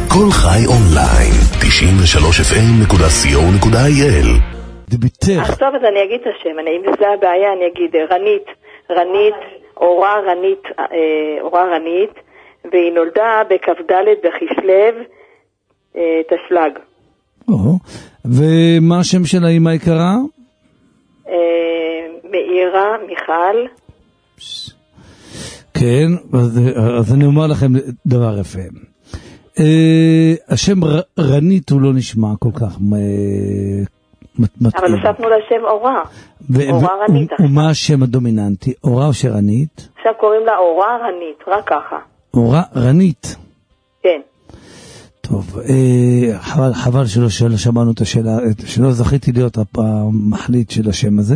כל חי אונליין, 93fm.co.il. עכשיו אז אני אגיד את השם, אם זה הבעיה אני אגיד רנית, אורה רנית, והיא נולדה בכ"ד בכסלו תשל"ג. ומה השם של האמא היקרה? מאירה מיכל. כן, אז אני אומר לכם דבר יפה. השם רנית הוא לא נשמע כל כך מתאים. אבל הוספנו לשם אורה. אורה רנית. ומה השם הדומיננטי? אורה או שרנית? עכשיו קוראים לה אורה רנית, רק ככה. אורה רנית. כן. טוב, חבל שלא שמענו את השאלה, שלא זכיתי להיות המחליט של השם הזה.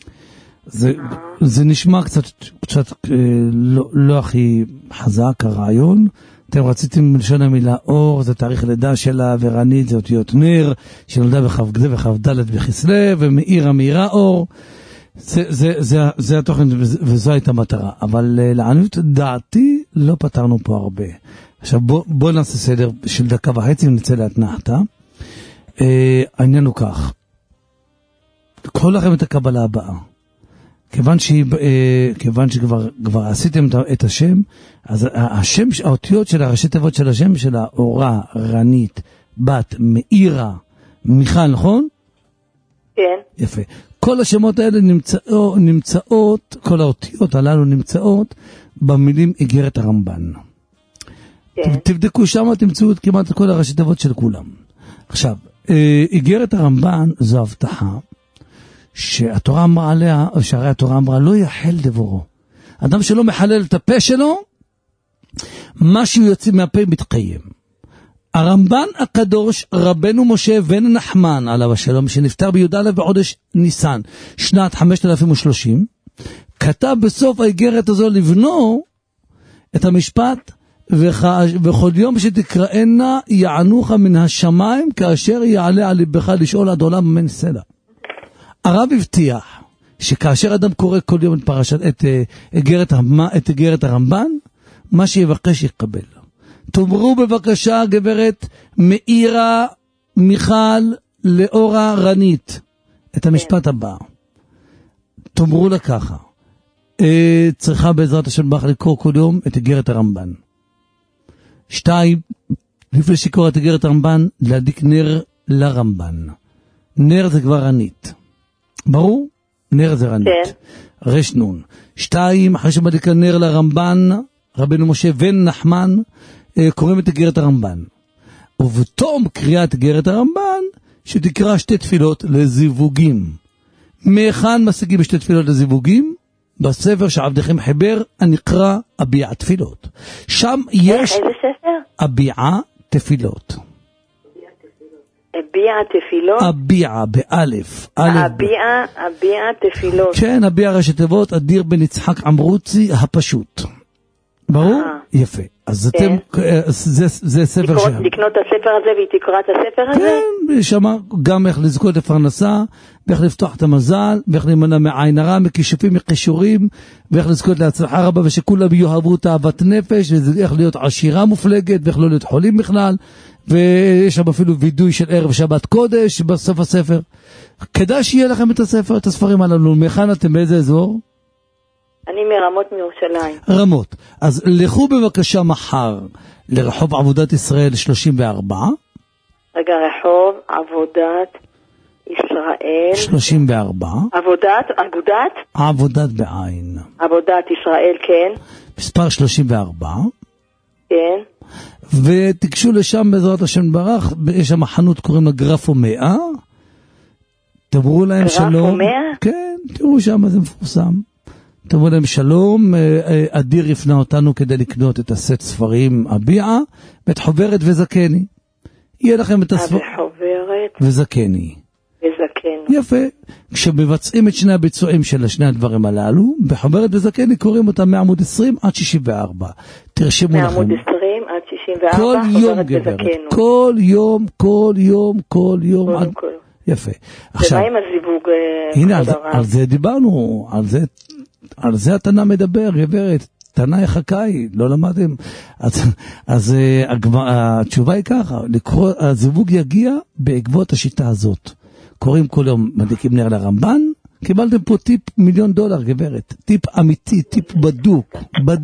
זה נשמע קצת לא הכי חזק הרעיון. אתם רציתם בלשון המילה אור, זה תאריך לידה שלה, ורנית זה אותיות נר, שנולדה בכ"ד בכסלו, ומאירה אור. זה התוכן, וזו הייתה מטרה. אבל לעניות דעתי לא פתרנו פה הרבה. עכשיו בוא נעשה סדר של דקה וחצי ונצא להתנחתה. העניין הוא כך. קחו לכם את הקבלה הבאה. כיוון שכבר עשיתם את השם, אז השם, האותיות של הראשי תיבות של השם שלה, אורה, רנית, בת, מאירה, מיכל, נכון? כן. יפה. כל השמות האלה נמצאות, כל האותיות הללו נמצאות במילים איגרת הרמב"ן. כן. תבדקו שם, תמצאו כמעט כל הראשי תיבות של כולם. עכשיו, איגרת הרמב"ן זו הבטחה, שהתורה אמרה עליה, או שהרי התורה אמרה, לא יחל דברו. אדם שלא מחלל את הפה שלו, משהו יוצא מהפה מתקיים. הרמב"ן הקדוש, רבנו משה בן נחמן, עליו השלום, שנפטר בי"א בחודש ניסן, שנת 5030, כתב בסוף האיגרת הזו לבנו את המשפט, וכל יום שתקראנה יענוך מן השמיים, כאשר יעלה על ליבך לשאול עד עולם אמן סלע. הרב הבטיח שכאשר אדם קורא כל יום את איגרת הרמב"ן, מה שיבקש יקבל. תאמרו בבקשה גברת מאירה מיכל לאורה רנית את המשפט הבא. תאמרו לה ככה, צריכה בעזרת השם ברך לקרוא כל יום את איגרת הרמב"ן. 2, לפני שקורא את איגרת הרמב"ן, להדליק נר לרמב"ן. נר זה כבר רנית. ברור? נר זה רנית. כן. רש נון. 2, אחרי שמדליק נר לרמב"ן, רבנו משה בן נחמן, קוראים את איגרת הרמב"ן. ובתום קריאת איגרת הרמב"ן, שתקרא 2 תפילות לזיווגים. מהיכן משיגים 2 תפילות לזיווגים? בספר שעבדכם חיבר, הנקרא אביע תפילות. שם יש... איזה ספר? אביע תפילות. אביע תפילות? אביע, באלף. אביע תפילות. כן, אביע ראשי תיבות, אדיר בן יצחק עמרוצי הפשוט. ברור? יפה. אז אתם, זה ספר שם. לקנות את הספר הזה והיא תקרא את הספר הזה? כן, שמה גם איך לזכות לפרנסה, ואיך לפתוח את המזל, ואיך להימנע מעין הרע, מכישופים, מכישורים, ואיך לזכות להצלחה רבה, ושכולם יאהבו את אהבת נפש, ואיך להיות עשירה מופלגת, ואיך לא להיות חולים בכלל, ויש שם אפילו וידוי של ערב שבת קודש בסוף הספר. כדאי שיהיה לכם את הספר, את הספרים הללו. מהיכן אתם, באיזה אזור? אני מרמות מירושלים. רמות. אז לכו בבקשה מחר לרחוב עבודת ישראל 34. רגע, רחוב עבודת ישראל 34. עבודת בעין. עבודת ישראל, כן. מספר 34. כן. ותיגשו לשם בעזרת השם ברך, יש שם חנות קוראים לה גרפו 100. תאמרו להם שלום. גרפו 100? כן, תראו שם, זה מפורסם. תאמרו להם שלום, אדיר יפנה אותנו כדי לקנות את הסט ספרים אביעה, ואת חוברת וזקני. יהיה לכם את הספר... חוברת וזקני. וזקני. יפה. כשמבצעים את שני הביצועים של שני הדברים הללו, בחוברת וזקני קוראים אותם מעמוד 20 עד 64. תרשמו לכם. מעמוד 20 עד 64. כל יום גברת. כל יום. יפה. ומה עם הזיווג? הנה, על זה דיברנו, על זה התנא מדבר, גברת. תנאי חכאי, לא למדתם. אז התשובה היא ככה, הזיווג יגיע בעקבות השיטה הזאת. קוראים כל יום, מדליקים נר לרמב"ן, קיבלתם פה טיפ $1,000,000, גברת. טיפ אמיתי, טיפ בדוק.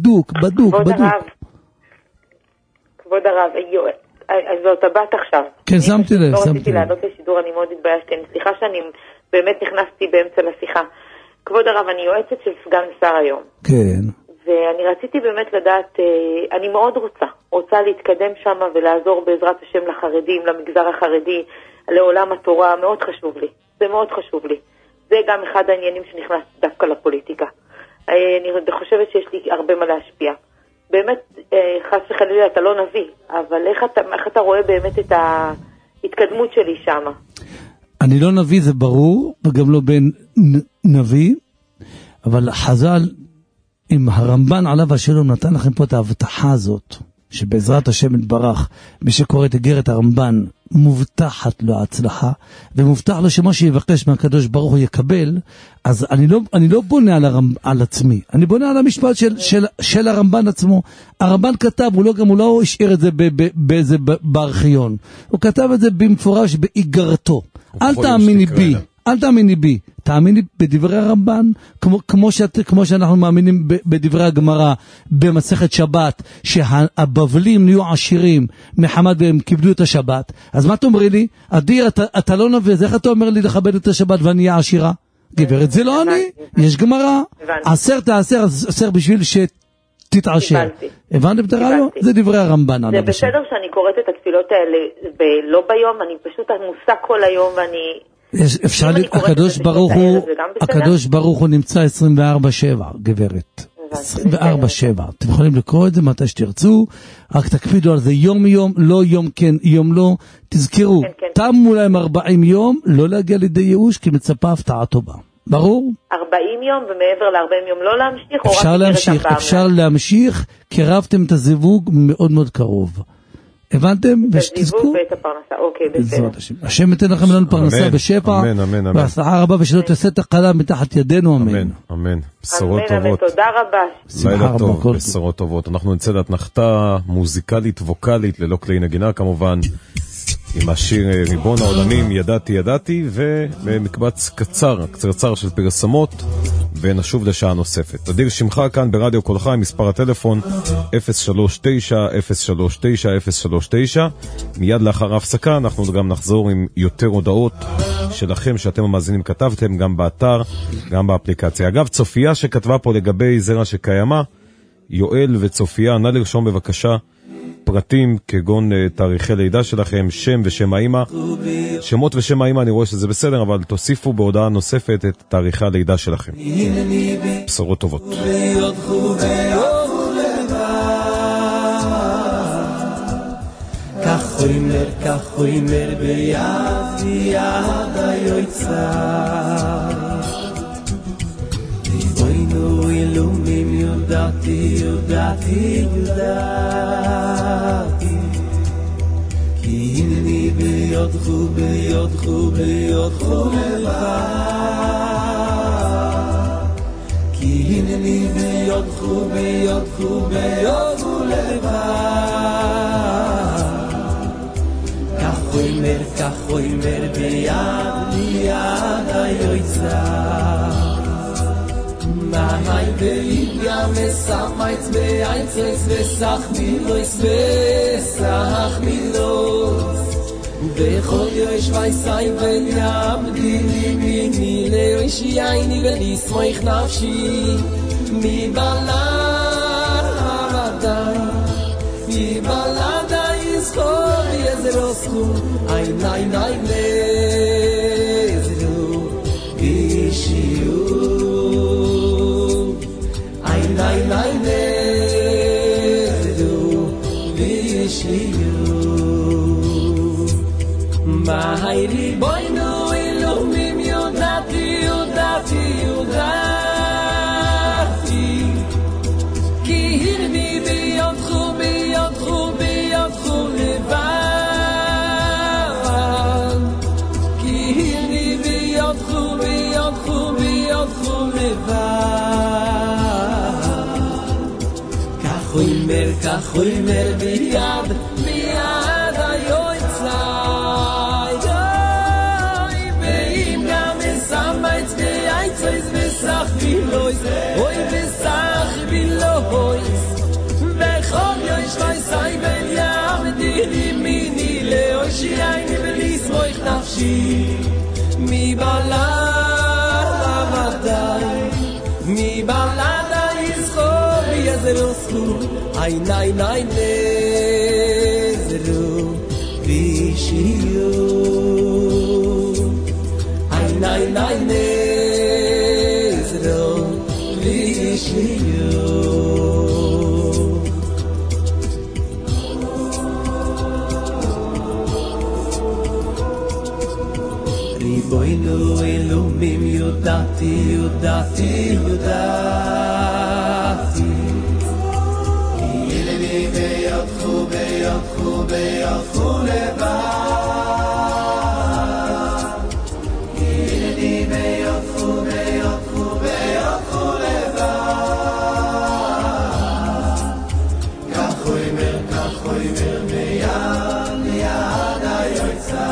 כבוד הרב, אז זאת הבת עכשיו. כן, שמתי לב. לא רציתי לעלות לשידור, אני מאוד התביישתי. סליחה שאני באמת נכנסתי באמצע לשיחה. כבוד הרב, אני יועצת של סגן שר היום. כן. ואני רציתי באמת לדעת, אני מאוד רוצה להתקדם שם ולעזור בעזרת השם לחרדים, למגזר החרדי, לעולם התורה, מאוד חשוב לי. זה מאוד חשוב לי. זה גם אחד העניינים שנכנס דווקא לפוליטיקה. אני חושבת שיש לי הרבה מה להשפיע. באמת, חס וחלילה, אתה לא נביא, אבל איך אתה רואה באמת את ההתקדמות שלי שם? אני לא נביא, זה ברור, וגם לא בן נביא, אבל חז"ל, אם הרמב"ן עליו השלום נתן לכם פה את ההבטחה הזאת, שבעזרת השם יתברך, מי שקורא את איגרת הרמב"ן, מובטחת לו ההצלחה, ומובטח לו שמה שיבקש מהקדוש ברוך הוא יקבל, אז אני לא בונה על עצמי, אני בונה על המשפט של הרמב"ן עצמו. הרמב"ן כתב, הוא לא השאיר את זה באיזה בארכיון, הוא כתב את זה במפורש באיגרתו. אל תאמיני בי, תאמיני בדברי הרמב"ן, כמו שאנחנו מאמינים בדברי הגמרא במסכת שבת, שהבבלים נהיו עשירים מחמד והם קיבלו את השבת. אז מה תאמרי לי? אדיר, אתה לא נביא, אז איך אתה אומר לי לכבד את השבת ואני אהיה עשירה? גברת, זה לא אני, יש גמרא, עשר בשביל שתתעשר. הבנתם את הרעיון? זה דברי הרמב"ן. זה בסדר שאני קוראת את התפילות האלה לא ביום, אני פשוט עמוסה כל היום ואני... אפשר, הקדוש ברוך הוא נמצא 24/7, גברת. 24/7. אתם יכולים לקרוא את זה מתי שתרצו, רק תקפידו על זה יום יום, לא יום כן, יום לא. תזכרו, תמו להם 40 יום, לא להגיע לידי ייאוש, כי מצפה הפתעה טובה. ברור? 40 יום, ומעבר ל-40 יום לא להמשיך? אפשר להמשיך, קרבתם את הזיווג מאוד מאוד קרוב. הבנתם? ושתזכו? בעזרת השם. השם ייתן לכם לנו פרנסה בשפע, והצלחה רבה, ושלא תעשה תקלה מתחת ידינו, אמן. אמן. בשורות טובות. תודה רבה. לילה טוב, בשורות טובות. אנחנו נצא להתנחתה מוזיקלית, ווקלית, ללא כלי נגינה כמובן, עם השיר ריבון העולמים, ידעתי, ומקבץ קצר של פרסמות, ונשוב לשעה נוספת. אדיר שמך כאן ברדיו קולך, עם מספר הטלפון 039-039-039. מיד לאחר ההפסקה אנחנו גם נחזור עם יותר הודעות שלכם שאתם המאזינים כתבתם, גם באתר, גם באפליקציה. אגב, צופיה שכתבה פה לגבי זרע שקיימה, יואל וצופיה, נא לרשום בבקשה פרטים כגון תאריכי לידה שלכם, שם ושם האמא. שמות ושם האמא אני רואה שזה בסדר, אבל תוסיפו בהודעה נוספת את תאריכי הלידה שלכם. בשורות טובות. כך חוימר ביד יד היוצא ריבונו אלוהים יודעתי כי הנני ביודך לבד כי הנני ביודך לבד כך חוימר ביד היוצא מהי ביגע מסמייץ באייצס וסח מילוס בכל יוש וייסאי וניעבדי מיני ליש יעני וניסמייך נפשי מבלדה יזכור יזרוסכו עיני לזרו אישיו עיני לזרו אישיו מהי ריבונו אלוהים יודעתי כי הנני ביודך לבד כי הנני ביודך לבד כך אומר ביד היועצי ואם גם מסמץ ביצויס וסח בילויס אוי וסח בילויס וכל יושבי סייבל יעמדי מיני לאושי עיני ולסמוך נפשי מבלדה יזכור ויזרוסו עיני נזרו וישיו עיני נזרו וישיו ריבונו אלוהים יודעתי הנני בידכו לבד הנני בידכו לבד כך אומר מיד היועצה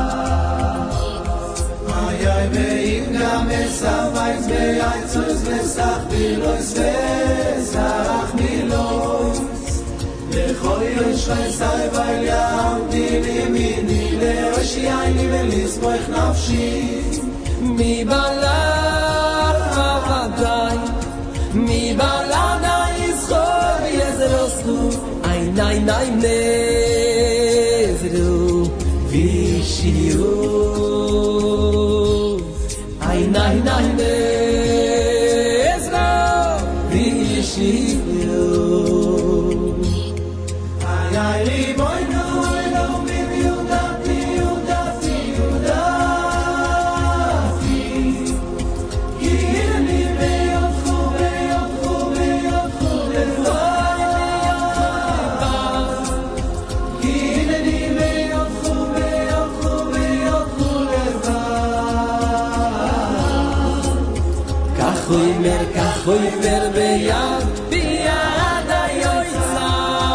ואם גם מסמייץ ביצויס וסח בילויס וסח מילויס לכל יושבי סייבל יעמדי לימיני לאושי עיני ולסמוך נפשי מבלדה יזכור ויזרוסו עיני נזרו וישיו Nay nezro vishiyo ay riboyno elomim yudati yirni beyotchu levad yirni beyotchu levad כך אומר ביד היועצה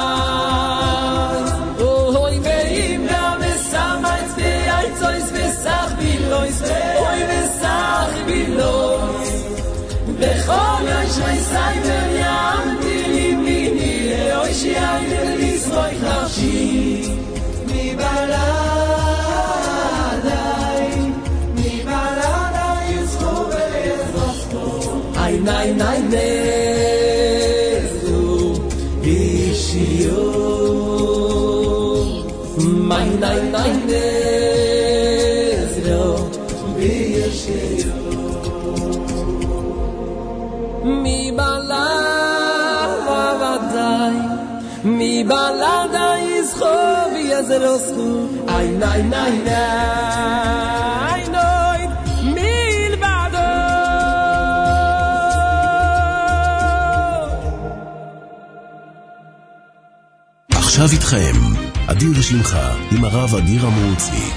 אוי ואם גם מסמץ ביצויס וסח בילויס אוי וסח בילויס בכל יושבי סייבל יעמדי לימיני לאושי עיני ולסמוך נפשי מבלדה יזכו ויזרוסו Nay nezro vishiyo Nay nezro vishiyo מבלדה יזכו ויזרוסו Nay עכשיו איתכם, אדיר לשמך, עם הרב אדיר המרוצי.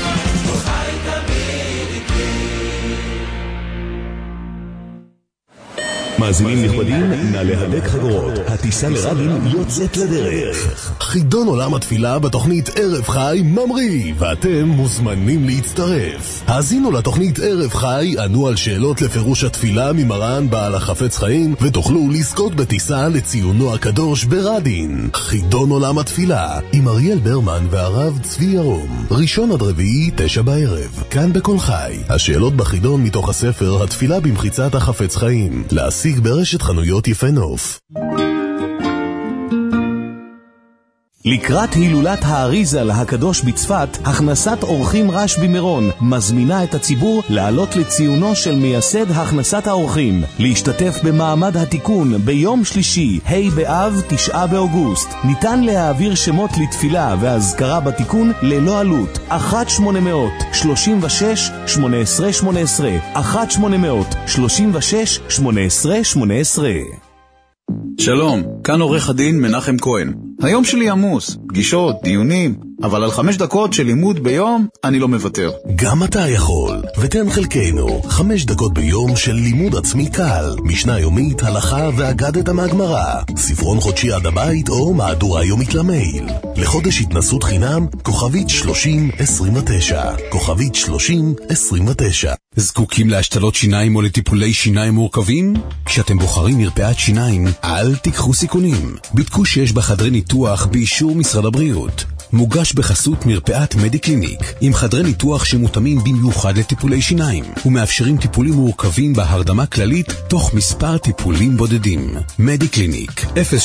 מאזינים נכבדים, נא להדק חגורות. הטיסה לרבין יוצאת לדרך. חידון עולם התפילה בתוכנית ערב חי ממריא, ואתם מוזמנים להצטרף. האזינו לתוכנית ערב חי, ענו על שאלות לפירוש התפילה ממרן בעל החפץ חיים, ותוכלו לזכות בטיסה לציונו הקדוש ברדין. חידון עולם התפילה, עם אריאל ברמן והרב צבי ירום. ראשון עד רביעי, 9 בערב. כאן בכל חי. השאלות בחידון מתוך הספר התפילה במחיצת החפץ חיים. להשיג ברשת חנויות יפה נוף. לקראת הילולת האריזל הקדוש בצפת, הכנסת אורחים רש במירון מזמינה את הציבור לעלות לציונו של מייסד הכנסת האורחים, להשתתף במעמד התיקון ביום שלישי, ה' באב 9 באוגוסט. ניתן להעביר שמות לתפילה והזכרה בתיקון ללא עלות. 1-800-36-18-18 1-800-36-18-18. שלום, כאן עורך הדין מנחם כהן. היום שלי עמוס, פגישות, דיונים, אבל על 5 דקות של לימוד ביום אני לא מוותר. גם אתה יכול, ותן חלקנו 5 דקות ביום של לימוד עצמי קל, משנה יומית, הלכה ואגדת מהגמרא, ספרון חודשי עד הבית או מהדורה יומית למייל. לחודש התנסות חינם, כוכבית 3029, כוכבית 3029. זקוקים להשתלות שיניים או לטיפולי שיניים מורכבים? כשאתם בוחרים מרפאת שיניים, אל תיקחו סיכונים. בדקו שיש בחדרי ניתוח באישור משרד הבריאות. מוגש בחסות מרפאת מדיקליניק, עם חדרי ניתוח שמותאמים במיוחד לטיפולי שיניים, ומאפשרים טיפולים מורכבים בהרדמה כללית תוך מספר טיפולים בודדים. מדיקליניק,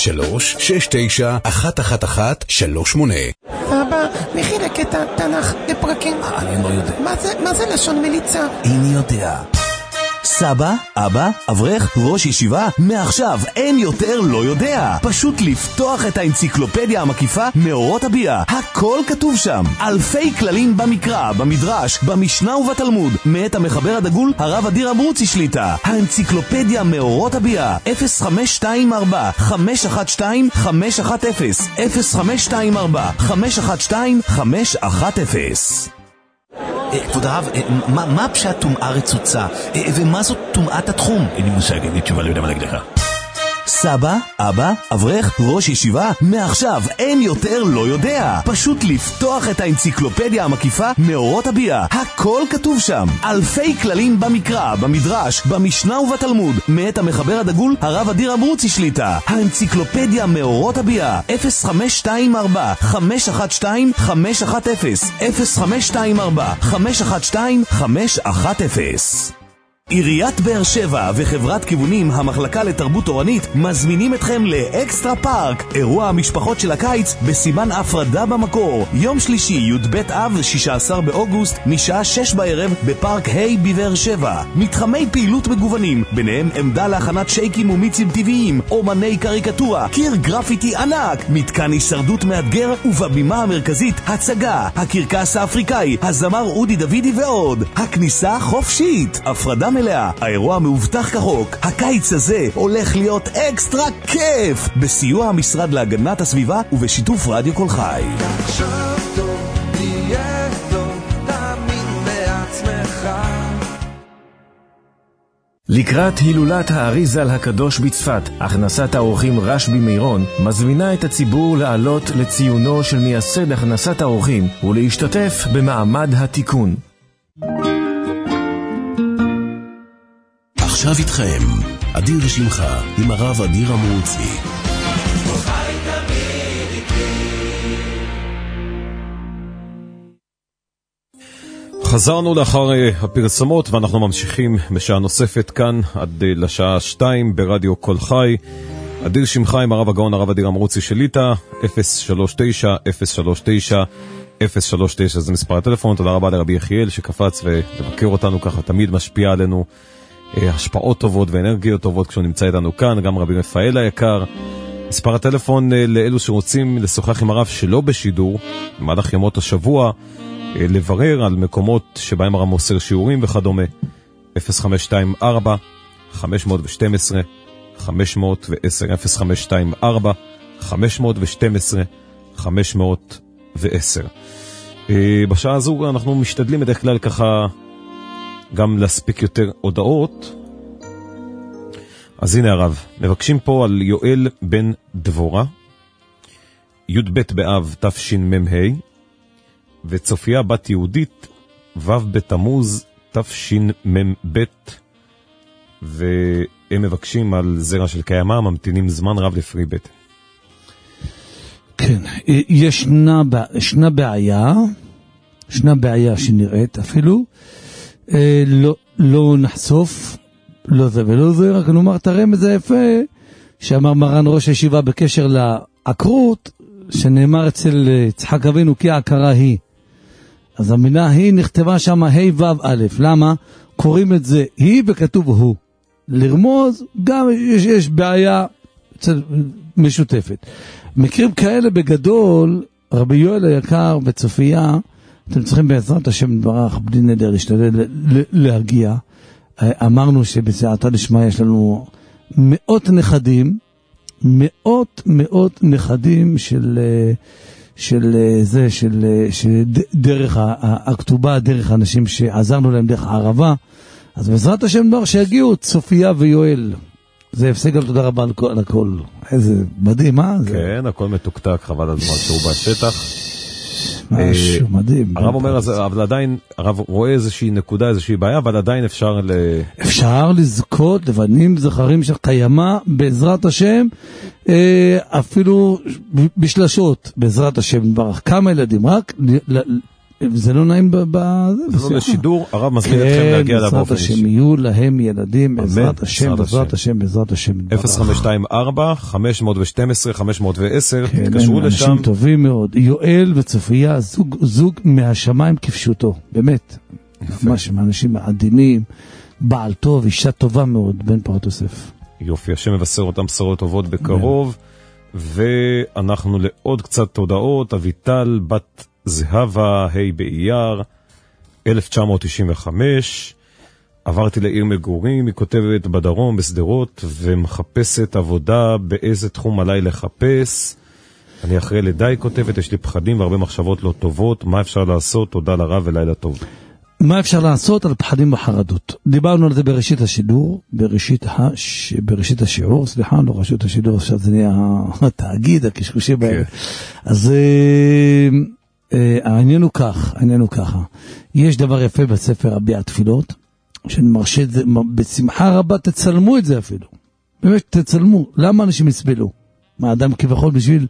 03-69-111-38. אבא, מכי לקטע תנ"ך לפרקים. אני לא יודע. מה זה לשון מליצה? איני יודע. סבא, אבא, אברך, ראש ישיבה, מעכשיו אין יותר לא יודע. פשוט לפתוח את האנציקלופדיה המקיפה מאורות הביאה. הכל כתוב שם. אלפי כללים במקרא, במדרש, במשנה ובתלמוד. מאת המחבר הדגול, הרב אדיר אברוצי שליטה. האנציקלופדיה מאורות הביאה. 0524-512-510. 0524-512-510. כבוד הרב, מה פשט טומאה רצוצה? ומה זאת טומאת התחום? אין לי מושג, אין לי תשובה, לא יודע מה להגיד לך. סבא, אבא, אברך, ראש ישיבה, מעכשיו אין יותר לא יודע. פשוט לפתוח את האנציקלופדיה המקיפה מאורות הביאה. הכל כתוב שם. אלפי כללים במקרא, במדרש, במשנה ובתלמוד. מאת המחבר הדגול, הרב אדיר אברוצי שליטה. האנציקלופדיה מאורות הביאה. 0524-512-510. 0524-512-510. עיריית באר שבע וחברת כיוונים המחלקה לתרבות תורנית מזמינים אתכם לאקסטרה פארק, אירוע המשפחות של הקיץ בסימן הפרדה במקור. יום שלישי, י"ב אב, 16 באוגוסט, משעה 6 בערב בפארק היי בבאר שבע. מתחמי פעילות מגוונים, ביניהם עמדה להכנת שייקים ומיצים טבעיים, אומני קריקטורה, קיר גרפיטי ענק, מתקן הישרדות מאתגר, ובבימה המרכזית הצגה, הקרקס האפריקאי, הזמר אודי דוידי ועוד. הכניסה חופשית, הפרדה מלאה, האירוע מאובטח כחוק. הקיץ הזה הולך להיות אקסטרה כיף, בסיוע המשרד להגנת הסביבה ובשיתוף רדיו כל חי. תחשוב טוב, תהיה טוב, תאמין בעצמך. לקראת הילולת האריזל הקדוש בצפת, הכנסת האורחים רשבי מירון מזמינה את הציבור לעלות לציונו של מייסד הכנסת האורחים ולהשתתף במעמד התיקון. עכשיו איתכם, אדיר שמחה עם הרב אדיר אברוצי. חזרנו לאחר הפרסומות ואנחנו ממשיכים בשעה נוספת כאן עד לשעה 2 ברדיו כל חי. אדיר שמחה עם הרב הגאון הרב אדיר אברוצי שליטה, 039-039-039 זה מספר הטלפון. תודה רבה לרבי יחיאל שקפץ ולבקר אותנו ככה, תמיד משפיע עלינו השפעות טובות ואנרגיות טובות כשהוא נמצא איתנו כאן. גם רבי רפאל היקר. מספר הטלפון לאלו שרוצים לשוחח עם הרב שלא בשידור במהלך ימות השבוע, לברר על מקומות שבהם הרב מוסר שיעורים וכדומה, 0524-512-510 0524-512-510. בשעה הזו אנחנו משתדלים בדרך כלל ככה גם להספיק יותר הודעות. אז הנה הרב, מבקשים פה על יואל בן דבורה, י"ב באב תשמ"ה, וצופיה בת יהודית ו' בתמוז תשמ"ב, והם מבקשים על זרע של קיימה, ממתינים זמן רב לפרי בית. כן, ישנה בעיה שנראית אפילו, לא נחשוף, לא זה ולא זה, רק נאמר את הרמז היפה שאמר מרן ראש הישיבה בקשר לעקרות, שנאמר אצל יצחק אבינו כי העקרה היא. אז המילה היא נכתבה שם ה' ו' א'. למה? קוראים את זה היא וכתוב הוא. לרמוז גם יש בעיה משותפת. מקרים כאלה בגדול, רבי יואל היקר בצופיה, אתם צריכים בעזרת השם דברך בלי נדר להשתדל להגיע. אמרנו שבסעתא דשמיא יש לנו מאות נכדים של דרך הכתובה, דרך האנשים שעזרנו להם דרך הערבה, אז בעזרת השם דבר שיגיעו צופיה ויואל. זה הפסק גם תודה רבה על הכל. איזה מדהים, אה? כן, הכל מתוקתק, חבל הזמן שהוא בשטח. משהו מדהים. הרב אומר, אבל עדיין, הרב רואה איזושהי נקודה, איזושהי בעיה, אבל עדיין אפשר לזכות לבנים זכרים של קיימה, בעזרת השם, אפילו בשלשות, בעזרת השם, ברך כמה ילדים, רק זה לא נעים זה לא לשידור, הרב מזמין אתכם להגיע אליו באופן אישי. השם יהיו להם ילדים, בעזרת השם, בעזרת השם, בעזרת השם. 0524-512-510, תתקשרו לשם. אנשים טובים מאוד, יואל וצופיה, זוג מהשמיים כפשוטו, באמת. ממש, אנשים עדינים, בעל טוב, אישה טובה מאוד, בן פורת יוסף. יופי, השם מבשר אותם בשורות טובות בקרוב, ואנחנו לעוד קצת תודעות. אביטל בת זהבה, ה' באייר, 1995, עברתי לעיר מגורים, היא כותבת בדרום, בסדרות, ומחפשת עבודה, באיזה תחום עליי לחפש. אני אחרי לידה, היא כותבת, יש לי פחדים והרבה מחשבות לא טובות, מה אפשר לעשות? תודה לרב ולילה טוב. מה אפשר לעשות על פחדים וחרדות? דיברנו על זה בראשית השידור, בראשית השיעור, סליחה, לא ראשית השידור, עכשיו זה נהיה התאגיד, הקשקושי בהם. אז העניין הוא ככה, יש דבר יפה בספר רבי התפילות, שאני מרשה את זה, בשמחה רבה תצלמו את זה אפילו, באמת תצלמו, למה אנשים יסבלו? מה אדם כביכול בשביל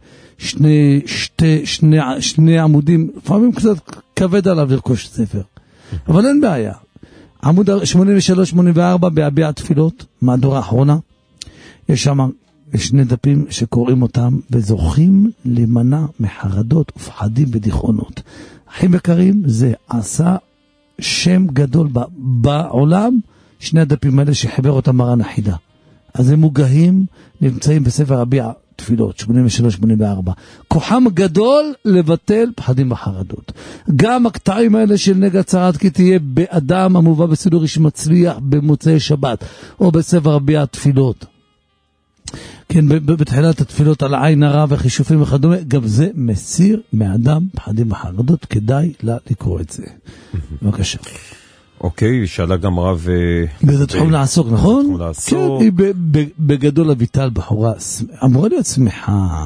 שני עמודים, לפעמים קצת כבד עליו לרכוש ספר, אבל אין בעיה, עמוד 83-84 בהרבי התפילות, מהדורה האחרונה, יש שם שני דפים שקוראים אותם וזוכים למנע מחרדות ופחדים ודיכאונות. הכי יקרים זה עשה שם גדול בעולם, שני הדפים האלה שחיבר אותם מרן החידה. אז הם מוגהים, נמצאים בספר רבי התפילות, 83-84. כוחם גדול לבטל פחדים וחרדות. גם הקטעים האלה של נגע צרת כי תהיה באדם המובא בסידור איש מצליח במוצאי שבת, או בספר רבי התפילות. כן, בתחילת התפילות על העין הרע וחישופים וכדומה, גם זה מסיר מאדם פחדים וחרדות, כדאי לקרוא את זה. בבקשה. אוקיי, שאלה גם רב... באיזה תחום לעסוק, נכון? כן, היא בגדול אביטל בחורה, אמורה להיות שמחה,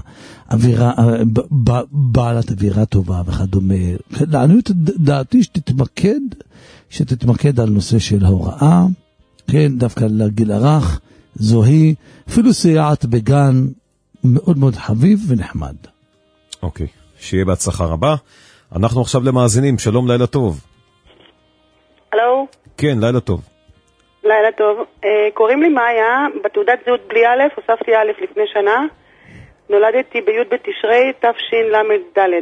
בעלת אווירה טובה וכדומה. לעניות דעתי שתתמקד על נושא של הוראה, כן, דווקא לגיל הרך, זוהי, אפילו סייעת בגן, מאוד מאוד חביב ונחמד. אוקיי, שיהיה בהצלחה רבה. אנחנו עכשיו למאזינים, שלום, לילה טוב. הלו? כן, לילה טוב. לילה טוב. קוראים לי מאיה, בתעודת זהות בלי א', הוספתי א' לפני שנה. נולדתי בי' בתשרי, תשל"ד.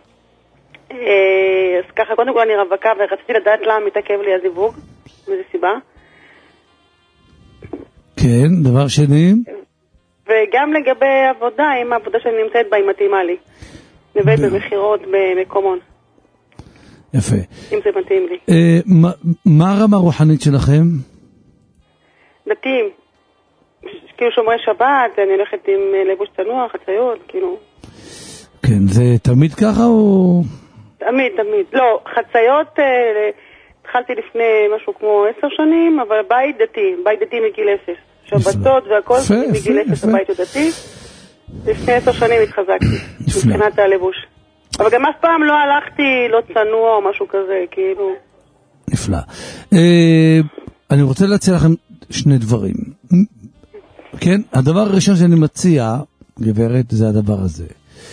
אז ככה, קודם כל אני רווקה, ורציתי לדעת למה מתעכב לי הזיווג, מאיזה סיבה. כן, דבר שני. וגם לגבי עבודה, אם העבודה שאני נמצאת בה היא מתאימה לי. נווה במחירות במקומון. יפה. אם זה מתאים לי. מה הרמה הרוחנית שלכם? דתיים. כאילו שומרי שבת, אני הולכת עם לבוש צנוע, חציות, כאילו. כן, זה תמיד ככה או? תמיד. לא, חציות, התחלתי לפני משהו כמו 10 שנים, אבל בית דתי מגיל 0. שבתות והכל מגיל 0 הבית הדתי. לפני 10 שנים התחזקתי, מבחינת הלבוש. אבל גם אף פעם לא הלכתי, לא צנוע או משהו כזה, כאילו. נפלא. אני רוצה להציע לכם שני דברים. כן, הדבר הראשון שאני מציע, גברת, זה הדבר הזה.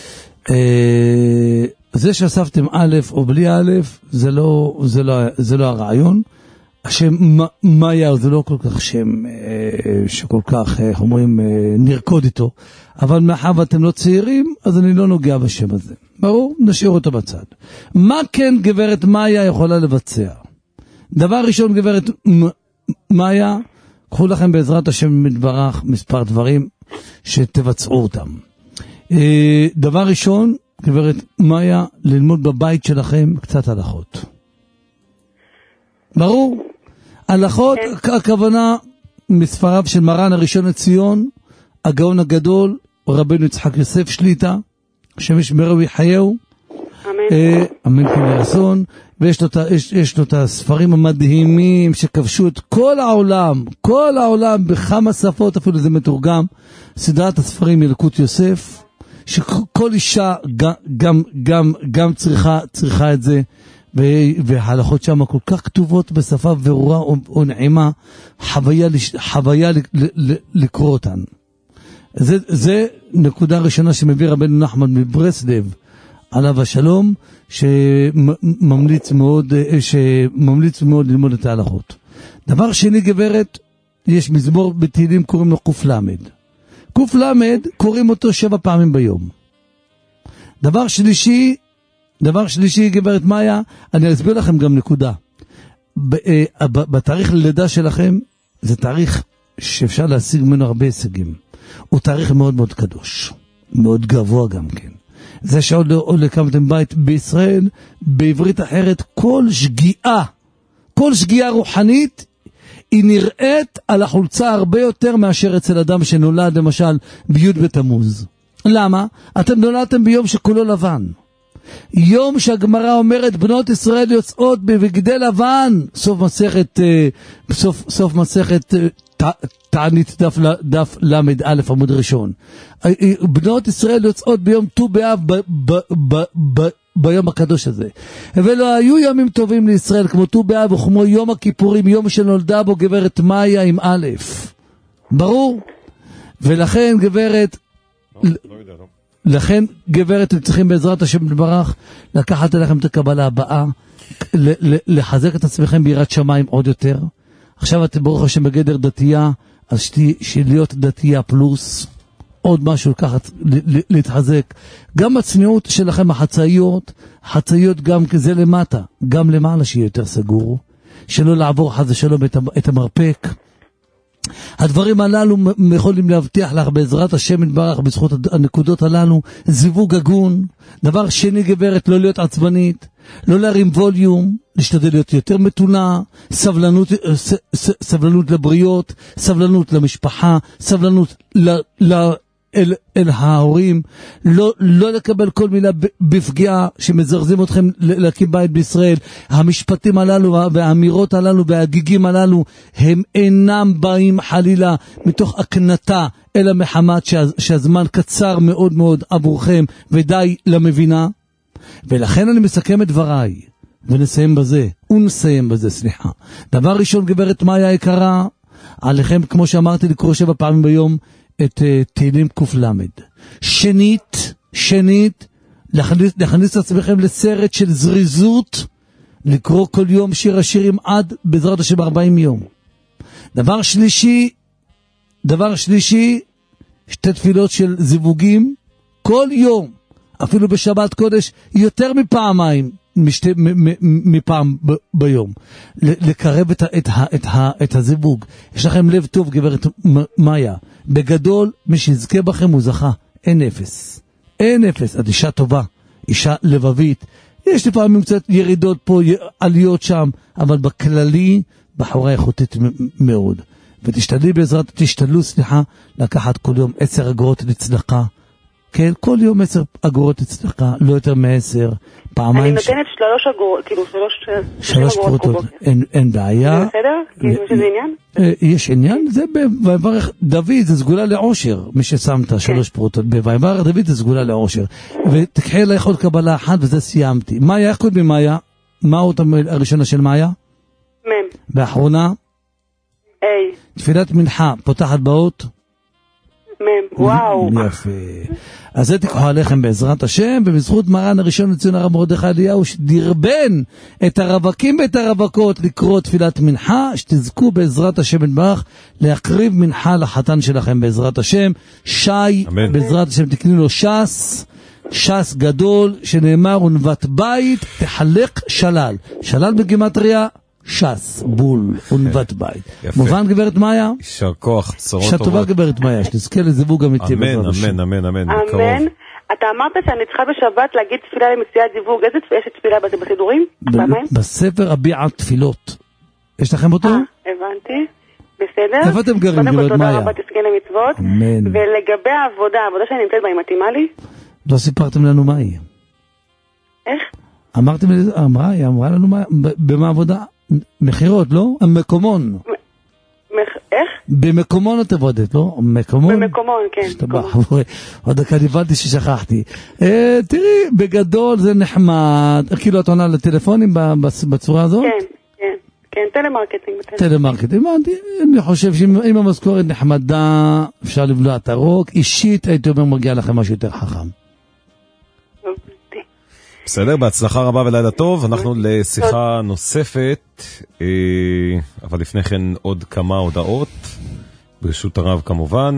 זה שאספתם א' או בלי א', זה לא הרעיון. השם מאיה זה לא כל כך שם שכל כך, איך אומרים, נרקוד איתו. אבל מאחר ואתם לא צעירים, אז אני לא נוגע בשם הזה. ברור? נשאיר אותו בצד. מה כן גברת מאיה יכולה לבצע? דבר ראשון, גברת מאיה, קחו לכם בעזרת השם מתברך מספר דברים שתבצעו אותם. דבר ראשון, גברת מאיה, ללמוד בבית שלכם קצת הלכות. ברור? הלכות, הכוונה מספריו של מרן הראשון לציון, הגאון הגדול, רבנו יצחק יוסף שליטה, השם ישמרהו ויחייהו. אמן. אמן כן יעשון. ויש לו את הספרים המדהימים שכבשו את כל העולם בכמה שפות, אפילו זה מתורגם, סדרת הספרים ילקוט יוסף, שכל אישה גם צריכה את זה, וההלכות שם כל כך כתובות בשפה ברורה ונעימה, חוויה לקרוא אותן. זה נקודה ראשונה שמביא רבנו נחמן מברסלב, עליו השלום, שממליץ מאוד ללמוד את ההלכות. דבר שני, גברת, יש מזמור בתהילים קוראים לו קוף למד. קוף למד קוראים אותו 7 פעמים ביום. דבר שלישי, גברת מאיה, אני אסביר לכם גם נקודה. בתאריך לידה שלכם, זה תאריך שאפשר להשיג ממנו הרבה הישגים. הוא תאריך מאוד מאוד קדוש, מאוד גבוה גם כן. זה שעוד הקמתם בית בישראל, בעברית אחרת, כל שגיאה רוחנית, היא נראית על החולצה הרבה יותר מאשר אצל אדם שנולד, למשל, בי' בתמוז. למה? אתם נולדתם ביום שכולו לבן. יום שהגמרא אומרת, בנות ישראל יוצאות בבגדי לבן, סוף מסכת תענית דף למד א' עמוד ראשון. בנות ישראל יוצאות ביום ט"ו באב ביום הקדוש הזה. ולא היו ימים טובים לישראל כמו ט"ו באב וכמו יום הכיפורים, יום שנולדה בו גברת מאיה עם א'. ברור? ולכן גברת, צריכים בעזרת השם יתברך לקחת אליכם את הקבלה הבאה, לחזק את עצמכם ביראת שמיים עוד יותר. עכשיו אתם ברוך השם בגדר דתייה, אז להיות דתייה פלוס, עוד משהו לקחת, להתחזק. גם הצניעות שלכם החצאיות גם כזה למטה, גם למעלה שיהיה יותר סגור, שלא לעבור חס ושלום את המרפק. הדברים הללו יכולים להבטיח לך בעזרת השם יתברך, בזכות הנקודות הללו, זיווג הגון. דבר שני, גברת, לא להיות עצבנית, לא להרים ווליום, להשתדל להיות יותר מתונה, סבלנות לבריות, סבלנות למשפחה, סבלנות אל ההורים, לא לקבל כל מילה בפגיעה שמזרזים אתכם להקים בית בישראל. המשפטים הללו והאמירות הללו והגיגים הללו הם אינם באים חלילה מתוך הקנתה, אלא מחמת שהזמן קצר מאוד מאוד עבורכם ודי למבינה. ולכן אני מסכם את דבריי ונסיים בזה, סליחה. דבר ראשון, גברת מאיה היקרה, עליכם כמו שאמרתי לקרוא 7 פעמים ביום את תהילים קוף למד. שנית, להכניס את עצמכם לסרט של זריזות, לקרוא כל יום שיר השירים עד בעזרת השם 40 יום. דבר שלישי, 2 תפילות של זיווגים כל יום, אפילו בשבת קודש יותר מפעמיים, מפעם ביום, לקרב את הזיווג. יש לכם לב טוב, גברת מאיה, בגדול מי שיזכה בכם הוא זכה. אין אפס. את אישה טובה, אישה לבבית, יש לפעמים קצת ירידות פה, עליות שם, אבל בכללי בחורה איכותית מאוד. תשתדלו לקחת כל יום 10 אגורות לצדקה. כן, כל יום 10 אגורות לצדקה, לא יותר מ10, פעמיים. אני נותנת 3 אגורות, כאילו 3 פרוטות, אין בעיה. זה בסדר? כאילו שזה עניין? יש עניין, זה בויברך דוד, זה סגולה לעושר, מי ששמת 3 פרוטות, בויברך דוד זה סגולה לעושר. ותקחי לך עוד קבלה אחת וזה סיימתי. מאיה, איך קודם מאיה? מה אותה הראשונה של מאיה? מ'. באחרונה? A. תפילת מנחה, פותחת באות? וואו. יפה. אז זה תיקחו עליכם בעזרת השם, ובזכות מרן הראשון לציון הרב מרדכי אליהו, שדרבן את הרווקים ואת הרווקות לקרוא תפילת מנחה, שתזכו בעזרת השם יתברך להקריב מנחה לחתן שלכם בעזרת השם. שי, בעזרת השם תקני לו שס גדול, שנאמר ונבט בית תחלק שלל. שלל בגימטריה שס, בול, ונבט בית. מובן, גברת מאיה? יישר כוח, צרות טובות. שטובה, גברת מאיה, שתזכה לזיווג אמיתי. אמן. אתה אמרת שאני צריכה בשבת להגיד תפילה למציאת זיווג. איזה תפילה בסידורים? בספר הביע תפילות. יש לכם אותו? הבנתי. בסדר. איפה אתם גרים, גברת מאיה? תודה רבה, תזכה למצוות. אמן. ולגבי העבודה שאני נמצאת בה, היא מתאימה לי? לא סיפרתם לנו מה היא. איך? אמרה לנו במה עבודה? מחירות, לא? מקומון. איך? במקומון את עבודת, לא? מקומון? במקומון, כן. עוד דקה נבלתי ששכחתי. תראי, בגדול זה נחמד. כאילו את עונה לטלפונים בצורה הזאת? כן, טלמרקטינג. טלמרקטינג, אני חושב שאם המשכורת נחמדה, אפשר לבלוע את הרוק. אישית הייתי אומר מגיע לכם משהו יותר חכם. בסדר, בהצלחה רבה ולילה טוב. אנחנו לשיחה נוספת, אבל לפני כן עוד כמה הודעות, ברשות הרב כמובן.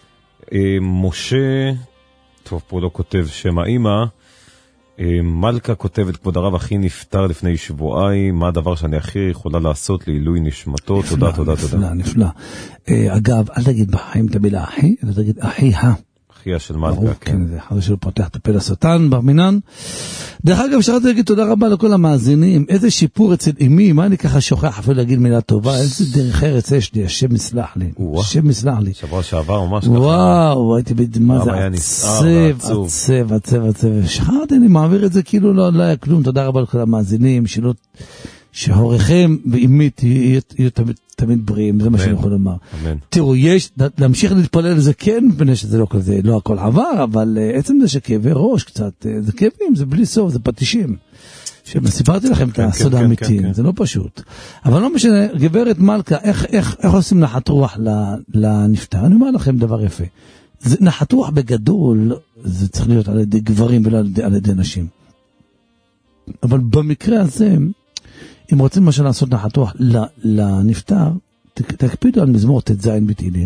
משה, טוב, פה לא כותב שם האמא, מלכה כותבת, כבוד הרב, אחי נפטר לפני שבועיים, מה הדבר שאני הכי יכולה לעשות לעילוי נשמתו? תודה, תודה, תודה. נפלא. אגב, אל תגיד בחיים את המילה אחי, אלא תגיד אחיה. אחיה של מלכה, כן. זה חבר שלו פותח את הפה לשטן, ברמינן. דרך אגב, שרתי להגיד תודה רבה לכל המאזינים, איזה שיפור אצל אמי, מה אני ככה שוכח אפילו להגיד מילה טובה, איזה דרך ארץ יש לי, השם מסלח לי, השם מסלח לי. שבוע שעבר ממש ככה. וואו, הייתי מה זה עצב. שכחתי, אני מעביר את זה כאילו לא היה כלום, תודה רבה לכל המאזינים, שהוריכם ואמי יהיו תמיד בריאים, זה מה שאני יכול לומר. תראו, יש, להמשיך להתפלל לזה כן, בני שזה לא כזה, לא הכל עבר, אבל עצם זה שכאבי ראש קצת, זה כאבים, זה בלי סוף, זה פטישים. שסיפרתי לכם את הסוד האמיתי, זה לא פשוט. אבל לא משנה, גברת מלכה, איך עושים נחת רוח לנפטר? אני אומר לכם דבר יפה. נחת רוח בגדול, זה צריך להיות על ידי גברים ולא על ידי נשים. אבל במקרה הזה, אם רוצים משהו לעשות נחת רוח לנפטר, תקפידו על מזמור ט"ז בתהילים.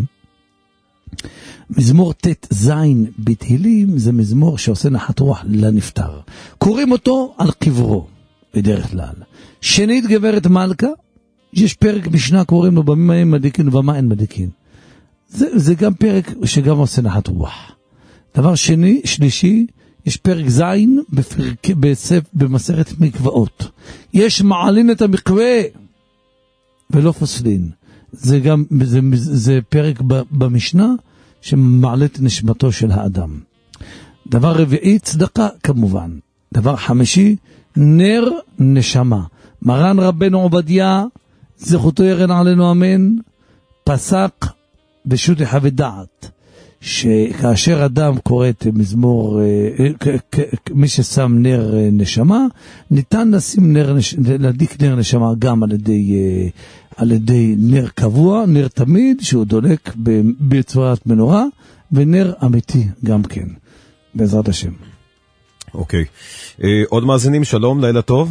מזמור ט"ז בתהילים זה מזמור שעושה נחת רוח לנפטר. קוראים אותו על קברו, בדרך כלל. שנית, גברת מלכה, יש פרק משנה קוראים לו במה אין מדיקין ובמה אין מדיקין. זה גם פרק שגם עושה נחת רוח. דבר שלישי, יש פרק זין במסכת מקוואות. יש מעלין את המקווה ולא פוסלין. זה פרק במשנה שמעלה את נשמתו של האדם. דבר רביעי, צדקה כמובן. דבר חמישי, נר נשמה. מרן רבנו עובדיה, זכותו ירן עלינו אמן, פסק בשו"ת יחווה דעת. שכאשר אדם קורא את מזמור, מי ששם נר נשמה, ניתן לשים להדליק נר נשמה גם על ידי נר קבוע, נר תמיד, שהוא דולק בצורת מנורה, ונר אמיתי גם כן, בעזרת השם. אוקיי. עוד מאזינים, שלום, לילה טוב.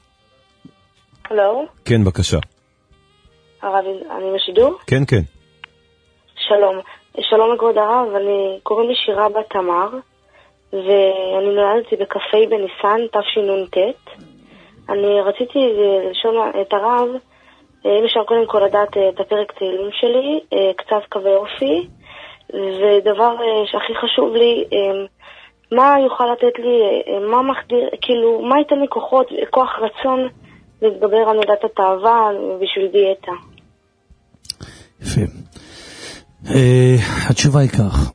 הלו? כן, בבקשה. הרב, אני בשידור? כן, כן. שלום. שלום לכבוד הרב, קוראים לי שירה בת תמר, ואני נולדתי בקפי בניסן, תשנ"ט. אני רציתי לשאול את הרב, אם אפשר קודם כל לדעת את הפרק תהילים שלי, קצת קווי אופי, ודבר שהכי חשוב לי, מה יוכל לתת לי, מה מחדיר, כאילו, מה ייתן לי כוח רצון להתגבר על מידת התאווה בשביל דיאטה. יפה. התשובה היא כך,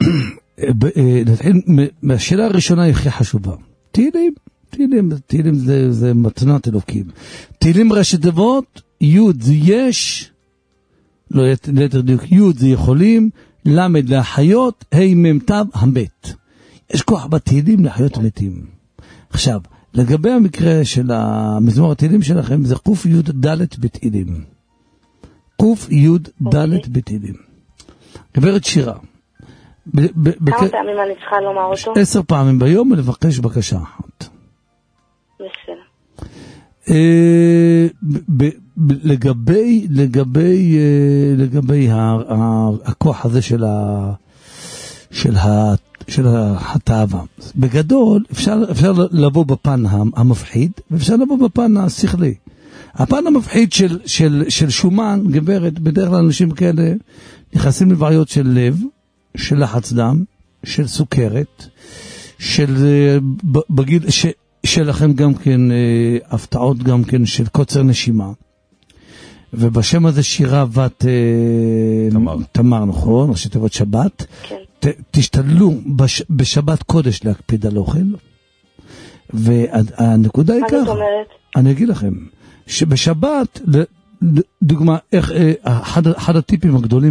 השאלה הראשונה היא הכי חשובה. תהילים זה מתנת אלוקים. תהילים ראשי תיבות, י' זה יש, לא ליתר דיוק, י' זה יכולים, ל' להחיות, ה' מ' ת' המת. יש כוח בתהילים להחיות מתים. עכשיו, לגבי המקרה של המזמור התהילים שלכם, זה קוף י' ד' בתהילים. קוף י' ד' בתהילים. גברת שירה. כמה פעמים אני צריכה לומר אותו? 10 פעמים ביום ולבקש בקשה אחת. בסדר. לגבי הכוח הזה של התאווה. בגדול אפשר לבוא בפן המפחיד ואפשר לבוא בפן השכלי. הפן המפחיד של שומן, גברת, בדרך כלל אנשים כאלה נכנסים לבעיות של לב, של לחץ דם, של סוכרת, בגיל שלכם גם כן הפתעות גם כן של קוצר נשימה. ובשם הזה שירה בת תמר, נכון? ראשי תיבות שבת. כן. תשתדלו בשבת קודש להקפיד על אוכל, והנקודה היא כך, אני אגיד לכם, שבשבת, דוגמה, אחד הטיפים הגדולים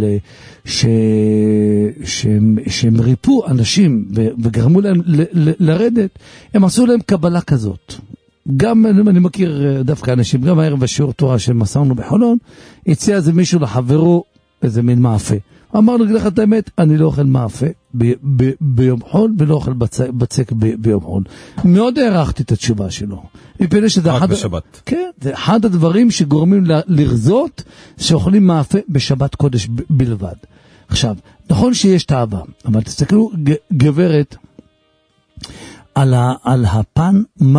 שהם ריפו אנשים וגרמו להם לרדת, הם עשו להם קבלה כזאת. גם אני מכיר דווקא אנשים, גם הערב השיעור תורה שמסרנו בחולון, הציע איזה מישהו לחברו איזה מין מאפה. אמר לו, לך את האמת, אני לא אוכל מאפה ביום חול, ולא אוכל בצק ביום חול. מאוד הערכתי את התשובה שלו. רק בשבת. כן, זה אחד הדברים שגורמים לרזות, שאוכלים מאפה בשבת קודש בלבד. עכשיו, נכון שיש תאווה, אבל תסתכלו, גברת, על הפן,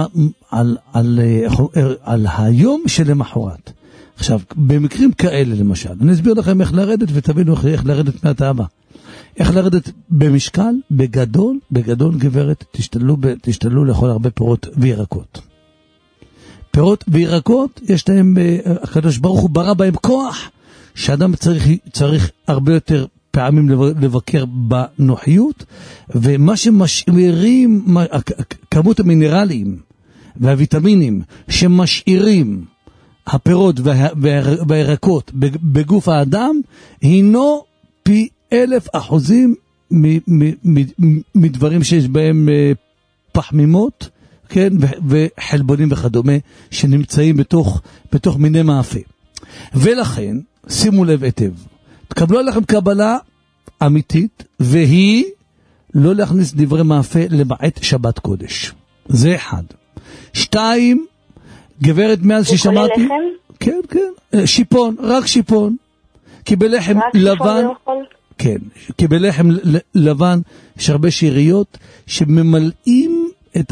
על היום שלמחרת. עכשיו, במקרים כאלה למשל, אני אסביר לכם איך לרדת ותבינו איך לרדת מהתאווה. איך לרדת במשקל, בגדול גברת, תשתדלו לאכול הרבה פירות וירקות. פירות וירקות, יש להם, הקדוש ברוך הוא ברא בהם כוח, שאדם צריך הרבה יותר פעמים לבקר בנוחיות, ומה שמשאירים, כמות המינרלים והוויטמינים שמשאירים הפירות והירקות בגוף האדם, הינו פי 1000% מדברים שיש בהם פחמימות, כן, וחלבונים וכדומה, שנמצאים בתוך מיני מאפה. ולכן, שימו לב היטב, תקבלו עליכם קבלה אמיתית, והיא לא להכניס דברי מאפה למעט שבת קודש. זה אחד. 2, גברת מאז ששמעתי, כן, שיפון, רק שיפון, כי בלחם לבן, כן, כי בלחם לבן יש הרבה שאריות שממלאים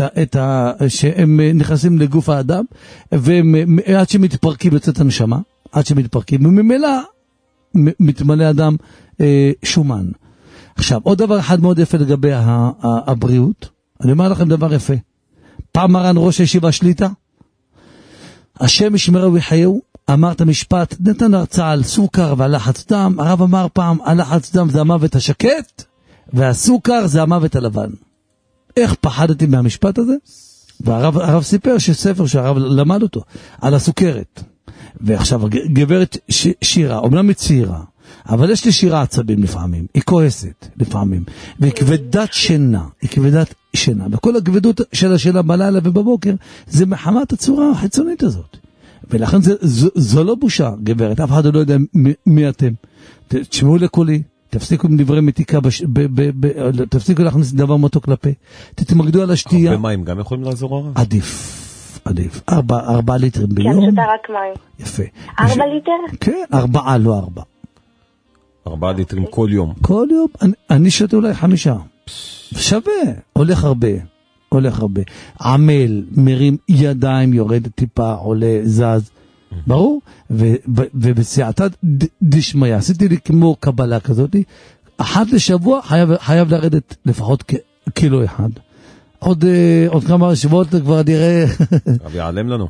שהם נכנסים לגוף האדם, ועד שמתפרקים יוצאת הנשמה, עד שמתפרקים, וממילא מתמלא אדם שומן. עכשיו, עוד דבר אחד מאוד יפה לגבי הבריאות, אני אומר לכם דבר יפה, פעם מרן ראש הישיבה שליטה, השם ישמרהו ויחיהו, אמר את המשפט, נתן הרצאה על סוכר ועל לחץ דם, הרב אמר פעם, הלחץ דם זה המוות השקט, והסוכר זה המוות הלבן. איך פחדתי מהמשפט הזה? והרב סיפר שספר שהרב למד אותו, על הסוכרת. ועכשיו, גברת שירה, אומנם היא צעירה, אבל יש לי שירה עצבים לפעמים, היא כועסת לפעמים, והיא כבדת שינה, וכל הכבדות של השינה בלילה ובבוקר, זה מחמת הצורה החיצונית הזאת. ולכן זו לא בושה, גברת, אף אחד לא יודע מי אתם. תשמעו לקולי, תפסיקו עם דברי מתיקה, תפסיקו להכניס דבר מתוק לפה, תתמקדו על השתייה. הרבה מים גם יכולים לעזור הרב? עדיף. 4 ליטרים ביום. כן, שותה רק מים. יפה. 4 ליטר? כן, 4, לא 4. 4 ליטרים כל יום. כל יום, אני שותה אולי 5. שווה, הולך הרבה. עמל, מרים ידיים, יורד טיפה, עולה, זז. ברור? ובסייעתא דשמיא, עשיתי לי כמו קבלה כזאת, אחת לשבוע חייב לרדת לפחות קילו אחד. עוד כמה שבועות כבר נראה. הרב יעלם לנו.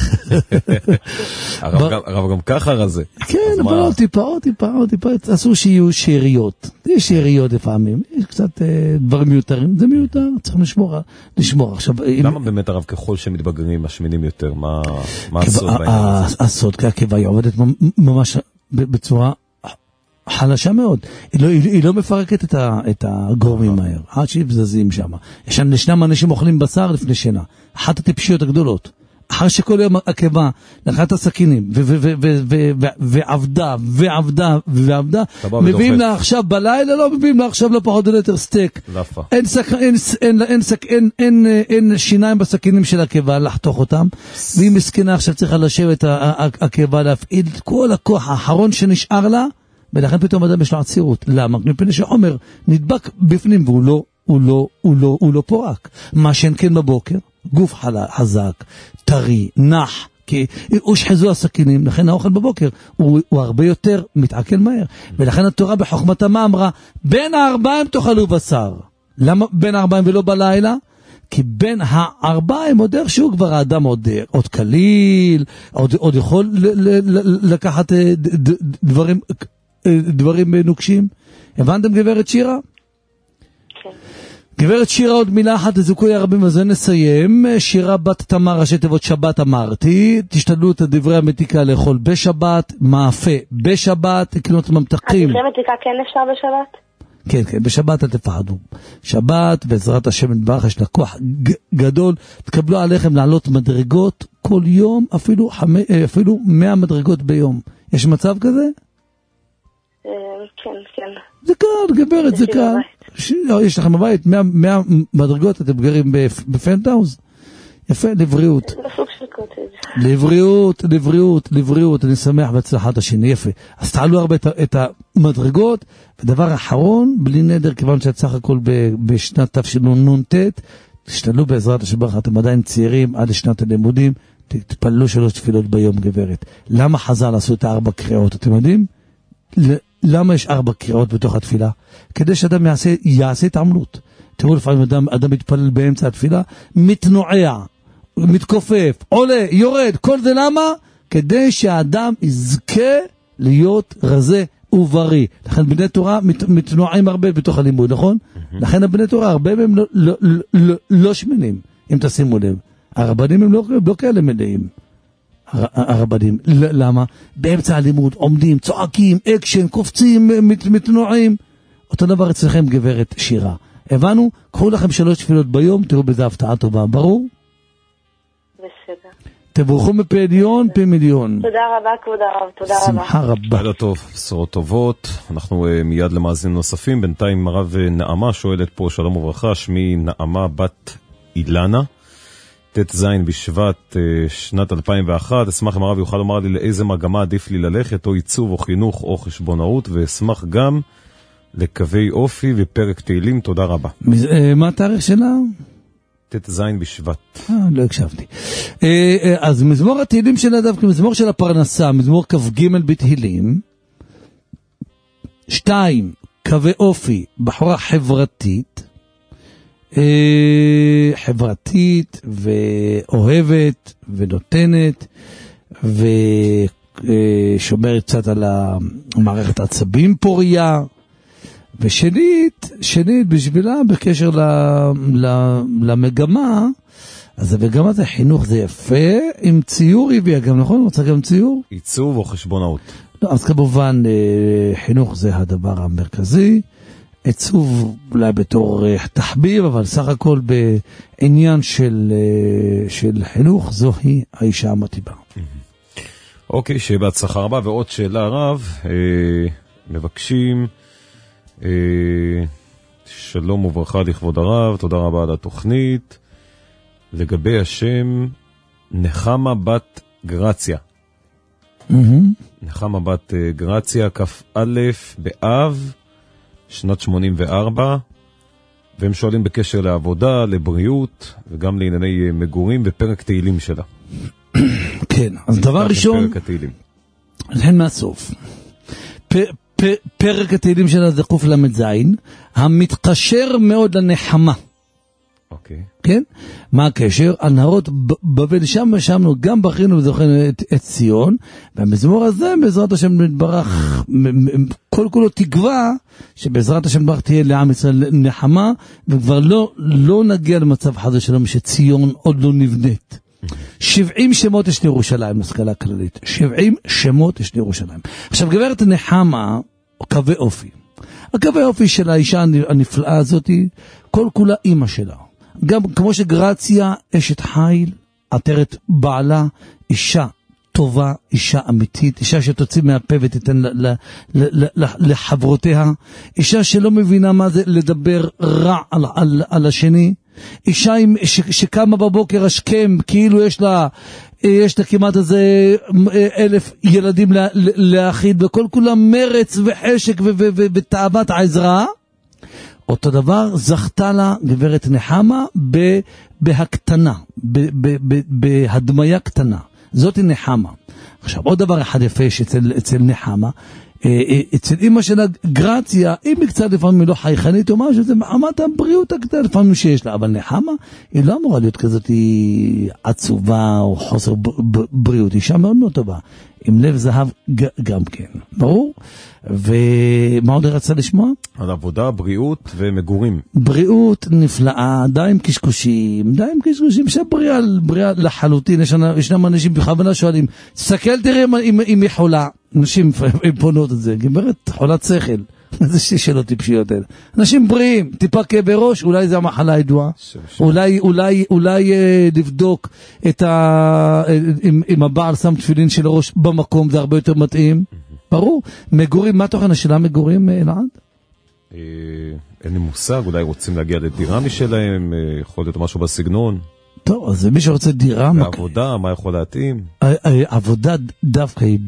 הרב גם ככה רזה. כן, אבל עוד טיפה, אסור שיהיו שאריות. יש שאריות לפעמים, יש קצת דברים מיותרים, זה מיותר, צריך לשמור. עכשיו, למה באמת הרב ככל שמתבגרים משמינים יותר? מה הסוד בעניין הזה? הסוד, כי הקיבה היא עובדת ממש בצורה חלשה מאוד. היא לא מפרקת את הגורמים מהר, עד שיבזזים שם. ישנם אנשים אוכלים בשר לפני שינה. אחת הטיפשיות הגדולות. אחר שכל יום הקיבה לקחה את הסכינים, ועבדה, מביאים לה עכשיו בלילה, לא מביאים לה עכשיו לא פחות או יותר סטייק. אין שיניים בסכינים של הקיבה, לחתוך אותם, והיא מסכנה עכשיו צריכה לשבת הקיבה, להפעיל את כל הכוח האחרון שנשאר לה, ולכן פתאום אדם יש לו עצירות. למה? מפני שעומר נדבק בפנים, והוא לא פורק. מה שאין כן בבוקר, גוף חזק, טרי, נח, כי הושחזו הסכינים, לכן האוכל בבוקר הוא הרבה יותר מתעכל מהר. ולכן התורה בחוכמתה מה אמרה? בין 4 תאכלו בשר. למה בין 4 ולא בלילה? כי בין 4 עוד איכשהו כבר האדם עוד קליל, עוד יכול לקחת דברים נוקשים. הבנתם גברת שירה? גברת שירה, עוד מילה אחת לזוכוי הרבים וזה נסיים. שירה בת תמר, ראשי תיבות שבת אמרתי, תשתדלו את דברי המתיקה לאכול בשבת, מאפה בשבת, לקנות ממתקים. דברי המתיקה כן אפשר בשבת? כן, כן, בשבת אל תפחדו. שבת, בעזרת השם נתברך, יש לה כוח גדול, תקבלו עליכם לעלות מדרגות כל יום, אפילו 100 מדרגות ביום. יש מצב כזה? כן, כן. זה קל, גברת, זה קל. יש לכם בבית 100 מדרגות, אתם גרים בפנטהאוז? יפה, לבריאות. בסוג של קוטג'. לבריאות, אני שמח בהצלחת השני, יפה. אז תעלו הרבה את המדרגות, ודבר אחרון, בלי נדר, כיוון שאת סך הכל בשנת תשנ"ט, תשתדלו בעזרת השם, אתם עדיין צעירים עד לשנת הלימודים, תתפללו 3 תפילות ביום, גברת. למה חז"ל עשו את 4 קריאות, אתם יודעים? למה יש 4 קריאות בתוך התפילה? כדי שאדם יעשה התעמלות. תראו, לפעמים אדם מתפלל באמצע התפילה, מתנועע, מתכופף, עולה, יורד, כל זה למה? כדי שהאדם יזכה להיות רזה ובריא. לכן בני תורה מתנועעים הרבה בתוך הלימוד, נכון? לכן הבני תורה, הרבה מהם לא שמנים, אם תשימו לב. הרבנים הם לא כאלה מלאים. הרבנים, למה? באמצע הלימוד עומדים, צועקים, אקשן, קופצים, מתנועעים. אותו דבר אצלכם, גברת שירה. הבנו? קחו לכם 3 תפילות ביום, תראו בזה הפתעה טובה, ברור? בסדר. תבורכו מפי עליון, פי מיליון. תודה רבה, כבוד הרב, תודה רבה. שמחה רבה. לילה טוב, בשורות טובות. אנחנו מיד למאזינים נוספים. בינתיים הרב נעמה שואלת פה, שלום וברכה, שמי נעמה בת אילנה, ט"ז בשבט שנת 2001. אשמח אם הרב יוכל לומר לי לאיזה מגמה עדיף לי ללכת, או עיצוב או חינוך או חשבונאות, ואשמח גם לקווי אופי ופרק תהילים. תודה רבה. מה התאריך שלה? ט"ז בשבט. לא הקשבתי. אז מזמור התהילים שלה דווקא מזמור של הפרנסה, מזמור כ"ג בתהילים. 2, קווי אופי, בחורה חברתית. חברתית ואוהבת ונותנת ושומרת קצת על המערכת העצבים פוריה. ושנית בשבילה בקשר למגמה, אז המגמה זה חינוך, זה יפה, עם ציור הביאה גם, נכון? רוצה גם ציור? עיצוב או חשבונאות? לא, אז כמובן חינוך זה הדבר המרכזי, עיצוב אולי בתור תחביב, אבל סך הכל בעניין של חינוך, זוהי האישה המתאימה. אוקיי, שיהיה בהצלחה רבה. ועוד שאלה רב, מבקשים, שלום וברכה לכבוד הרב, תודה רבה על התוכנית. לגבי השם נחמה בת גרציה, נחמה בת גרציה, כ"א באב שנת 84, והם שואלים בקשר לעבודה, לבריאות וגם לענייני מגורים ופרק תהילים שלה. כן, אז דבר ראשון, נתחיל מהסוף. פרק התהילים שלה זה קוף למד זין, המתקשר מאוד לנחמה. אוקיי. כן? מה הקשר? על נהרות בבל, שם גם בכינו וזוכרנו את ציון, והמזמור הזה בעזרת השם נתברך, כל כולו תקווה שבעזרת השם נתברך תהיה לעם ישראל נחמה, וכבר לא נגיע למצב חזה שלום שציון עוד לא נבנית. 70 שמות יש לירושלים, להשכלה כללית. 70 שמות יש לירושלים. עכשיו, גברת נחמה, קווי אופי. הקווי אופי של האישה הנפלאה הזאת, כל כולה אימא שלה. גם כמו שגרציה, אשת חיל, עטרת בעלה, אישה טובה, אישה אמיתית, אישה שתוציא מהפה ותיתן לחברותיה, אישה שלא מבינה מה זה לדבר רע על השני, אישה שקמה בבוקר השכם, כאילו יש לה כמעט איזה 1,000 ילדים להאכיל, וכל כולם מרץ וחשק ותאוות העזרה. אותו דבר זכתה לה גברת נחמה בהקטנה, בהדמיה קטנה. זאת נחמה. עכשיו, עוד דבר אחד יפה שאצל נחמה, אצל אמא שלה גרציה, אם היא קצת לפעמים לא חייכנית או משהו, זה מעמד הבריאות הקטנה לפעמים שיש לה, אבל נחמה היא לא אמורה להיות כזאת, היא עצובה או חוסר בריאות, היא אישה מאוד מאוד טובה, עם לב זהב גם כן, ברור? ומה עוד רצה לשמוע? על עבודה, בריאות ומגורים. בריאות נפלאה, די עם קשקושים, שבריאה לחלוטין, ישנם אנשים בכוונה שואלים, תסתכל תראה אם היא חולה, נשים פונות את זה, גמרת חולת שכל, זה שאלות טיפשיות האלה. אנשים בריאים, טיפה כאבי ראש, אולי זה המחלה הידועה, אולי לבדוק אם הבעל שם תפילין של הראש במקום, זה הרבה יותר מתאים. ברור, מגורים, מה תוכן השאלה מגורים, אלעד? אין לי מושג, אולי רוצים להגיע לדירה משלהם, יכול להיות משהו בסגנון. טוב, אז מי שרוצה דירה... ועבודה, מה יכול להתאים? עבודה דווקא היא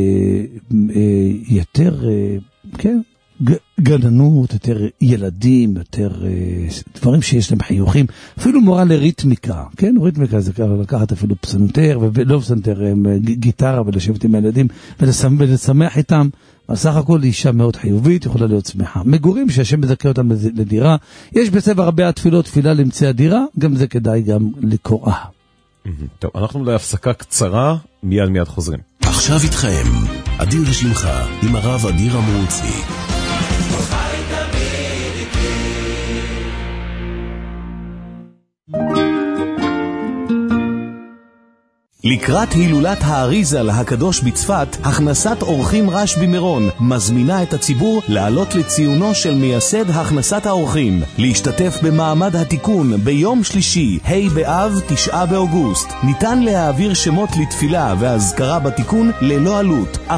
יותר, כן, גננות, יותר ילדים, יותר דברים שיש להם חיוכים, אפילו מורה לריתמיקה, כן, ריתמיקה זה לקחת אפילו פסנתר, ולא פסנתר, גיטרה, ולשבת עם הילדים, ולשמח איתם, אבל סך הכל אישה מאוד חיובית, יכולה להיות שמחה. מגורים שהשם מזכה אותם לדירה, יש בספר הרבה התפילות, תפילה למציאת דירה, גם זה כדאי גם לקוראה. טוב, אנחנו להפסקה קצרה, מיד חוזרים. עכשיו איתכם, אדיר לשמחה, עם הרב אדיר אמרוצי. לקראת הילולת האריזל הקדוש בצפת, הכנסת אורחים רשב"י מירון מזמינה את הציבור לעלות לציונו של מייסד הכנסת האורחים, להשתתף במעמד התיקון ביום שלישי, ה' באב 9 באוגוסט. ניתן להעביר שמות לתפילה והזכרה בתיקון ללא עלות. 1-800-36-18-18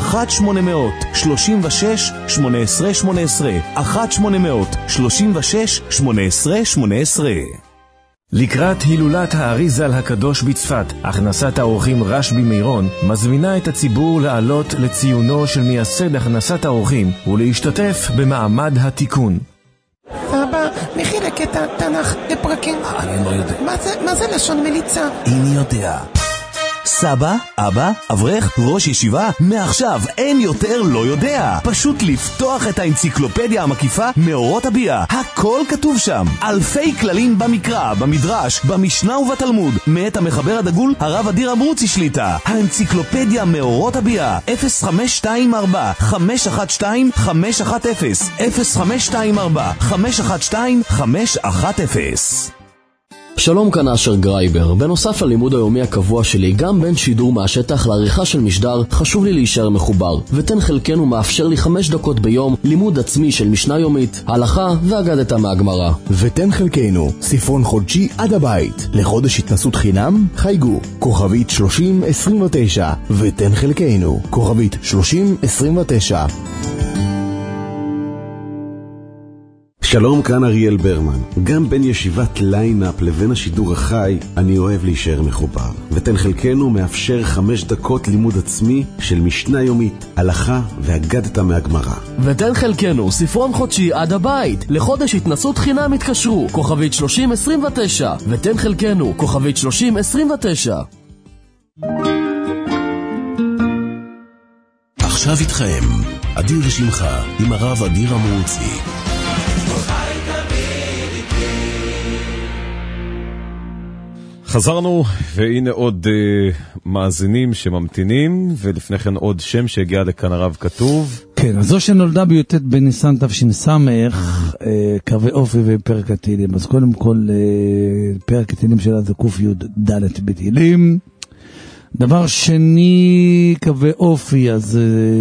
1-800-36-18-18. לקראת הילולת האריזל הקדוש בצפת, הכנסת האורחים רשב"י מירון מזמינה את הציבור לעלות לציונו של מייסד הכנסת האורחים ולהשתתף במעמד התיקון. אבא, מי חילק את התנ"ך לפרקים? אני לא יודע. מה זה לשון מליצה? איני יודע. סבא, אבא, אברך, ראש ישיבה, מעכשיו אין יותר לא יודע. פשוט לפתוח את האנציקלופדיה המקיפה מאורות הביאה. הכל כתוב שם. אלפי כללים במקרא, במדרש, במשנה ובתלמוד. מאת המחבר הדגול, הרב אדיר אמרוצי שליטה. האנציקלופדיה מאורות הביאה. 0524-512-510. 0524-512-510. שלום, כאן אשר גרייבר. בנוסף ללימוד היומי הקבוע שלי, גם בין שידור מהשטח לעריכה של משדר, חשוב לי להישאר מחובר. ותן חלקנו מאפשר לי 5 דקות ביום לימוד עצמי של משנה יומית, הלכה ואגדתה מהגמרא. ותן חלקנו, ספרון חודשי עד הבית. לחודש התנסות חינם, חייגו, כוכבית 3029. ותן חלקנו, כוכבית 3029. שלום, כאן אריאל ברמן. גם בין ישיבת ליינאפ לבין השידור החי, אני אוהב להישאר מחובר. ותן חלקנו מאפשר 5 דקות לימוד עצמי של משנה יומית, הלכה ואגדתה מהגמרא. ותן חלקנו, ספרון חודשי עד הבית. לחודש התנסות חינם התקשרו, כוכבית 3029. ותן חלקנו, כוכבית 3029. עכשיו איתכם, אדיר לשמחה, עם הרב אדיר אמרוצי. חזרנו, והנה עוד מאזינים שממתינים, ולפני כן עוד שם שהגיע לכאן הרב כתוב. כן, אז זו שנולדה בי"ט בניסן תש"ס, קווי אופי ופרק התהילים. אז קודם כל, פרק התהילים שלה זה ק"ד בתהילים. דבר שני, קווי אופי, אז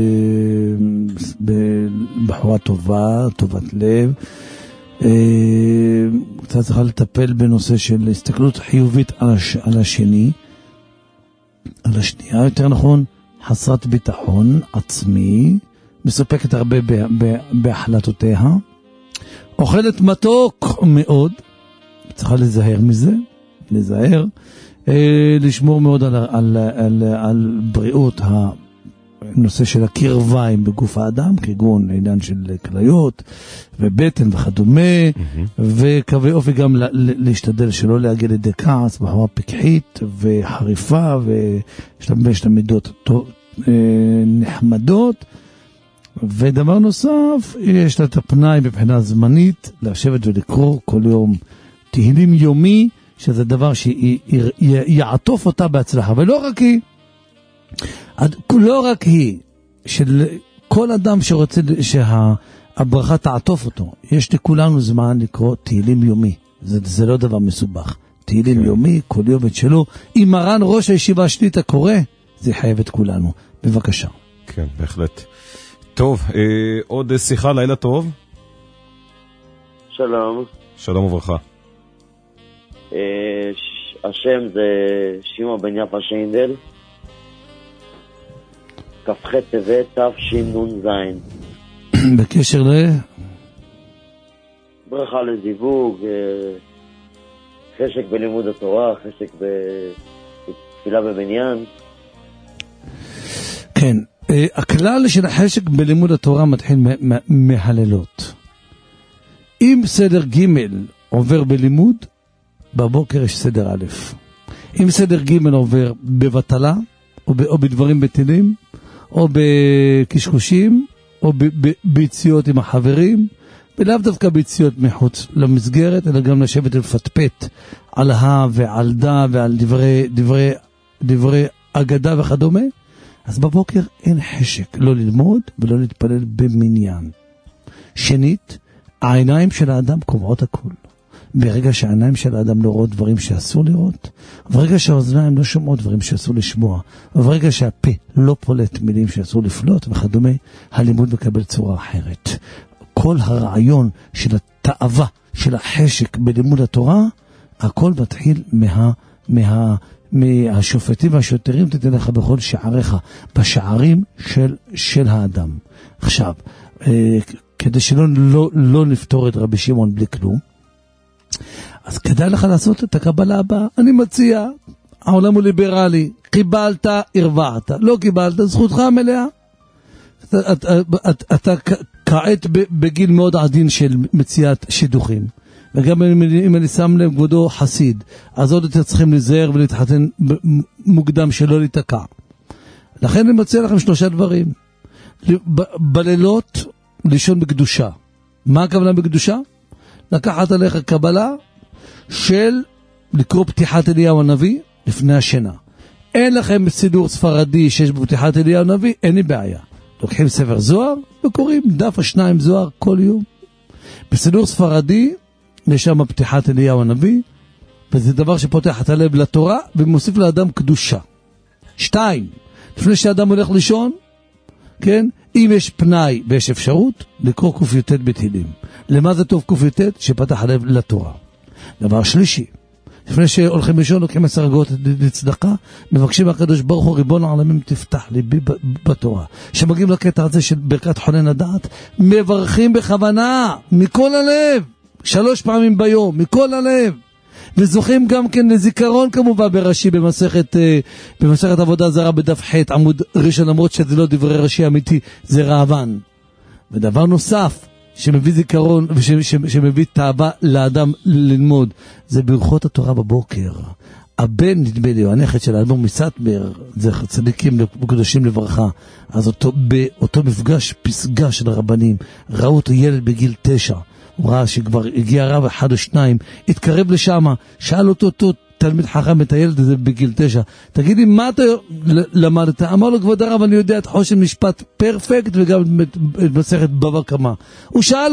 בחורה טובה, טובת לב. קצת צריכה לטפל בנושא של הסתכלות חיובית על השני, על השנייה, יותר נכון, חסרת ביטחון עצמי, מסופקת הרבה בהחלטותיה, אוכלת מתוק מאוד, צריכה להיזהר מזה, לשמור מאוד על בריאות הנושא של הקרביים בגוף האדם, כגון עניין של כליות ובטן וכדומה, וקווי אופי גם להשתדל שלא להגיע לידי כעס, בחורה פיקחית וחריפה, ויש לה מידות נחמדות, ודבר נוסף, יש לה את הפנאי מבחינה זמנית, לשבת ולקרוא כל יום תהילים יומי, שזה דבר שיעטוף אותה בהצלחה. ולא רק היא, לא רק היא, של כל אדם שרוצה שהברכה תעטוף אותו, יש לכולנו זמן לקרוא תהילים יומי. זה לא דבר מסובך. תהילים יומי, כל יום את שלו. אם מרן ראש הישיבה שליט"א קורא, זה חייב את כולנו. בבקשה. כן, בהחלט. טוב, עוד שיחה, לילה טוב. שלום. שלום וברכה. השם זה שמעון בן יפה שיינדל, כ"ח טבת תשנ"ז. בקשר ברכה לזיווג, חשק בלימוד התורה, חשק בתפילה במניין. כן, הכלל של החשק בלימוד התורה מתחיל מהלילות. אם סדר ג' עובר בלימוד, בבוקר יש סדר א'. אם סדר ג' עובר בבטלה, או בדברים בטלים, או בקשקושים, או ביציאות עם החברים, ולאו דווקא ביציאות מחוץ למסגרת, אלא גם לשבת ולפטפט על ועל ועל דברי אגדה וכדומה, אז בבוקר אין חשק לא ללמוד ולא להתפלל במניין. שנית, העיניים של האדם קובעות הכל. ברגע שהעיניים של האדם לא רואות דברים שאסור לראות, ברגע שהאוזניים לא שומעות דברים שאסור לשמוע, וברגע שהפה לא פולט מילים שאסור לפלוט וכדומה, הלימוד מקבל צורה אחרת. כל הרעיון של התאווה, של החשק בלימוד התורה, הכל מתחיל מהשופטים והשוטרים תתן לך בכל שעריך, בשערים של האדם. עכשיו, כדי שלא לא נפתור את רבי שמעון בלי כלום, אז כדאי לך לעשות את הקבלה הבאה. אני מציע, העולם הוא ליברלי, קיבלת, הרווחת, לא קיבלת, זכותך המלאה. אתה כעת בגיל מאוד עדין של מציאת שידוכים, וגם אם אני שם לב כבודו חסיד, אז עוד אתם צריכים להיזהר ולהתחתן מוקדם שלא להתקע. לכן אני מציע לכם 3 דברים. בלילות לישון בקדושה. מה הכוונה בקדושה? לקחת עליך קבלה של לקרוא פתיחת אליהו הנביא לפני השינה. אין לכם סידור ספרדי שיש בפתיחת אליהו הנביא, אין לי בעיה. לוקחים ספר זוהר וקוראים דף 2 זוהר כל יום. בסידור ספרדי יש שם פתיחת אליהו הנביא, וזה דבר שפותח את הלב לתורה ומוסיף לאדם קדושה. 2, לפני שאדם הולך לישון, כן, אם יש פנאי ויש אפשרות, לקרוא ק"ט בתהילים. למה זה טוב ק"ט? שפתח הלב לתורה. דבר שלישי, לפני שהולכים לישון, לוקחים 10 אגורות לצדקה, מבקשים מהקדוש ברוך הוא, ריבון העולמים תפתח ליבי בתורה. שמגיעים לקטע הזה של ברכת חונן הדעת, מברכים בכוונה, מכל הלב, 3 פעמים ביום, מכל הלב. וזוכים גם כן לזיכרון כמובן ברש"י במסכת עבודה זרה בדף ח' עמוד ראשון, למרות שזה לא דברי רש"י אמיתי, זה רעבן. ודבר נוסף שמביא זיכרון ושמביא תאווה לאדם ללמוד, זה ברכות התורה בבוקר. הבן, נדמה לי, הנכד של האדמו"ר מסאטמר, זה צדיקים קדושים לברכה, אז באותו מפגש פסגה של הרבנים, ראו אותו ילד בגיל 9, הוא ראה שכבר הגיע רב 1 או 2, התקרב לשם, שאל אותו תלמיד חכם את הילד הזה בגיל 9, תגידי מה אתה למדת? אמר לו, כבוד הרב, אני יודע את חושן משפט פרפקט וגם את מסכת בבא קמא. הוא שאל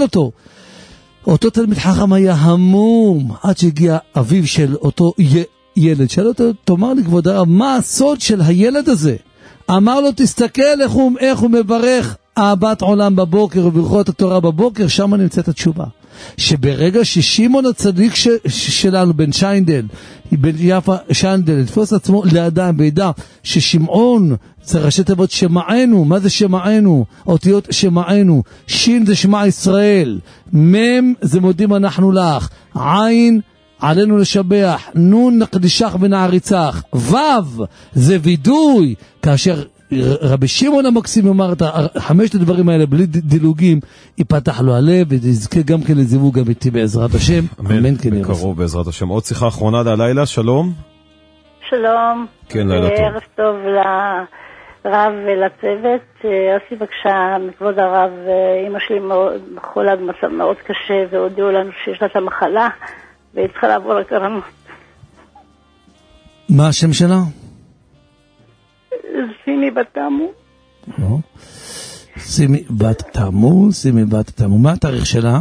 אותו תלמיד חכם היה המום, עד שהגיע אביו של אותו ילד, שאל אותו, תאמר לי כבוד הרב, מה הסוד של הילד הזה? אמר לו, תסתכל איך הוא מברך אהבת עולם בבוקר וברכות התורה בבוקר, שם נמצאת התשובה. שברגע ששימון הצדיק שלנו, בן שיינדל, בן יפה שיינדל, לתפוס עצמו לאדם וידע ששמעון זה ראשי תיבות שמענו. מה זה שמענו? אותיות שמענו. שין זה שמע ישראל, מם זה מודים אנחנו לך, עין עלינו לשבח, נון נקדישך ונעריצך, וו זה וידוי. כאשר רבי שמעון המקסים אמר את 5 הדברים האלה בלי דילוגים, ייפתח לו הלב ויזכה גם כן לזיווג אמיתי בעזרת השם. אמן. בקרוב בעזרת השם. עוד שיחה אחרונה ללילה. שלום. שלום. כן, לילה טוב. ערב טוב רב ולצוות, עשי בבקשה מכבוד הרב, אמא שלי חולה במצב מאוד קשה, והודיעו לנו שיש לה את המחלה, והיא צריכה לעבור לקרנות. מה השם שלה? סימי בת תמו. לא. סימי בת תמו. מה התאריך שלה?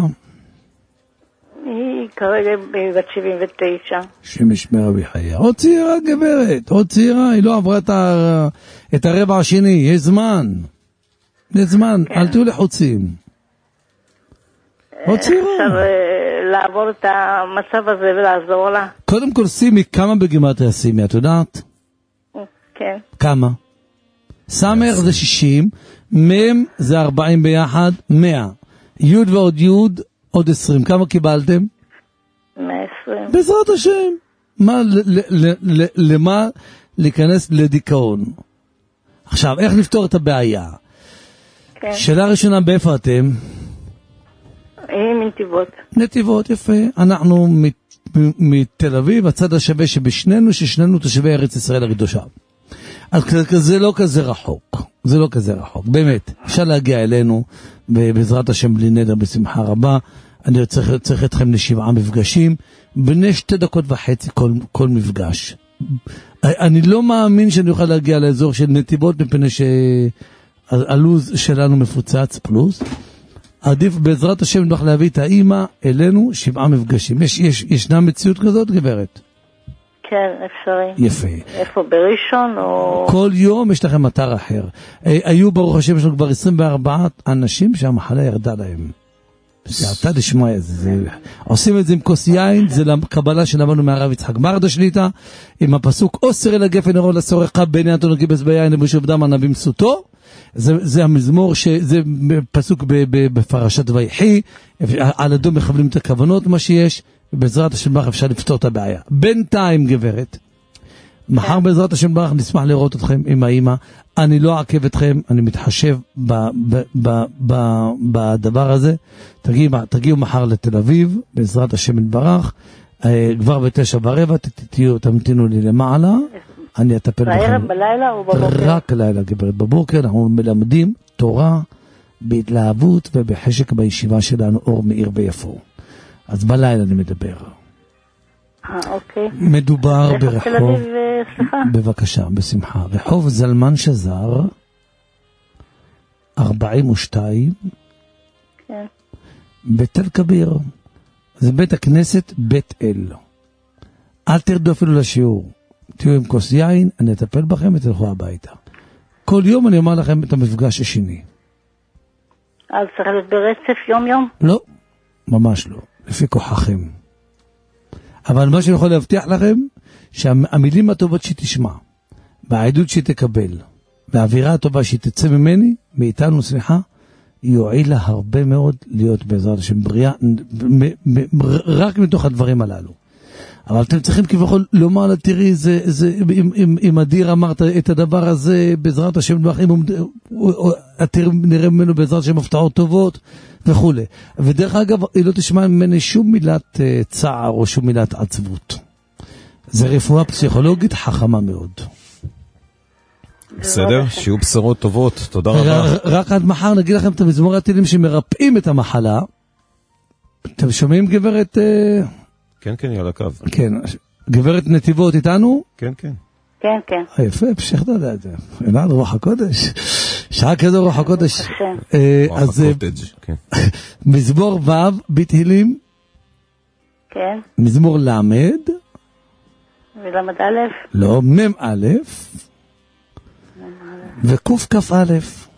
היא כרגע בת 79. שמשמרה בחייה. עוד צעירה גברת, עוד צעירה, היא לא עברה את הרבע השני, יש זמן. יש זמן, אל תהיו לחוצים. עוד צעירה. אפשר לעבור את המצב הזה ולעזור לה. קודם כל סימי, כמה בגימטריה סימי, את יודעת? כן. כמה? סמר זה 60, מם זה 40 ביחד, 100. יוד ועוד יוד, עוד 20. כמה קיבלתם? 120. בעזרת השם. מה, למה להיכנס לדיכאון? עכשיו, איך לפתור את הבעיה? כן. שאלה ראשונה, באיפה אתם? היא מנתיבות. נתיבות, יפה. אנחנו מתל אביב, הצד השווה שבשנינו, ששנינו תושבי ארץ ישראל הקדושה. אז זה לא כזה רחוק, זה לא כזה רחוק, באמת, אפשר להגיע אלינו, בעזרת השם בלי נדר, בשמחה רבה, אני צריך אתכם ל7 מפגשים, בני 2.5 דקות כל מפגש. אני לא מאמין שאני אוכל להגיע לאזור של נתיבות, מפני שהלוז שלנו מפוצץ פלוס, עדיף בעזרת השם נוכל להביא את האמא אלינו 7 מפגשים. ישנה מציאות כזאת, גברת? כן, אפשרי. יפה. איפה, בראשון או... כל יום יש לכם אתר אחר. היו ברוך השם, יש לנו כבר 24 אנשים שהמחלה ירדה להם. זה אתה לשמוע את זה. עושים את זה עם כוס יין, זה לקבלה שלמדנו מהרב יצחק מרדה שליטה, עם הפסוק, אוסר אל הגפן הרול לסורך בין יתנו גיבס ביין ובשוב דם ענבים סוטו. זה המזמור, זה פסוק בפרשת ויחי, על אדום מכוונים את הכוונות, מה שיש, ובעזרת השם ברך אפשר לפתור את הבעיה. בינתיים גברת, מחר בעזרת השם ברך נשמח לראות אתכם עם האמא, אני לא אעכב אתכם, אני מתחשב בדבר הזה, תגיעו מחר לתל אביב, בעזרת השם יתברך, כבר ב9:15, תמתינו לי למעלה, אני אטפל בכם. בערב, בלילה או בבוקר? רק לילה גברת, בבוקר אנחנו מלמדים תורה בהתלהבות ובחשק בישיבה שלנו, אור מאיר ויפו. אז בלילה אני מדבר. אוקיי. מדובר ברחוב, תל אביב, סליחה. בבקשה, בשמחה. רחוב זלמן שזר, 42, כן. בתל כביר. זה בית הכנסת בית אל. אל תרדו אפילו לשיעור. תהיו עם כוס יין, אני אטפל בכם ותלכו הביתה. כל יום אני אומר לכם את המפגש השני. אז צריך להיות ברצף יום-יום? לא, ממש לא. לפי כוחכם. אבל מה שאני יכול להבטיח לכם, שהמילים הטובות שתשמע, והעדות שתקבל, והאווירה הטובה שתצא ממני, מאיתנו, סליחה, יועיל לה הרבה מאוד להיות בעזרת השם בריאה, רק מתוך הדברים הללו. אבל אתם צריכים כביכול לומר לה, תראי, אם אדיר אמרת את הדבר הזה, בעזרת השם, נראה ממנו בעזרת השם הפתעות טובות, וכו'. ודרך אגב, היא לא תשמע ממני שום מילת צער או שום מילת עצבות. זה רפואה פסיכולוגית חכמה מאוד. בסדר, שיהיו בשורות טובות, תודה רבה. רק עד מחר נגיד לכם את המזמור הטילים שמרפאים את המחלה. אתם שומעים גברת... כן, כן, יאללה קו. כן, גברת נתיבות איתנו? כן, כן. כן, כן. יפה, פשך אתה יודע את זה. אלעד, רוח הקודש. שעה כזו רוח הקודש. רוח הקודש, כן. מזמור ו' בתהילים. כן. מזמור למד. ולמד א'. לא, מם א'. וקוף כף א'.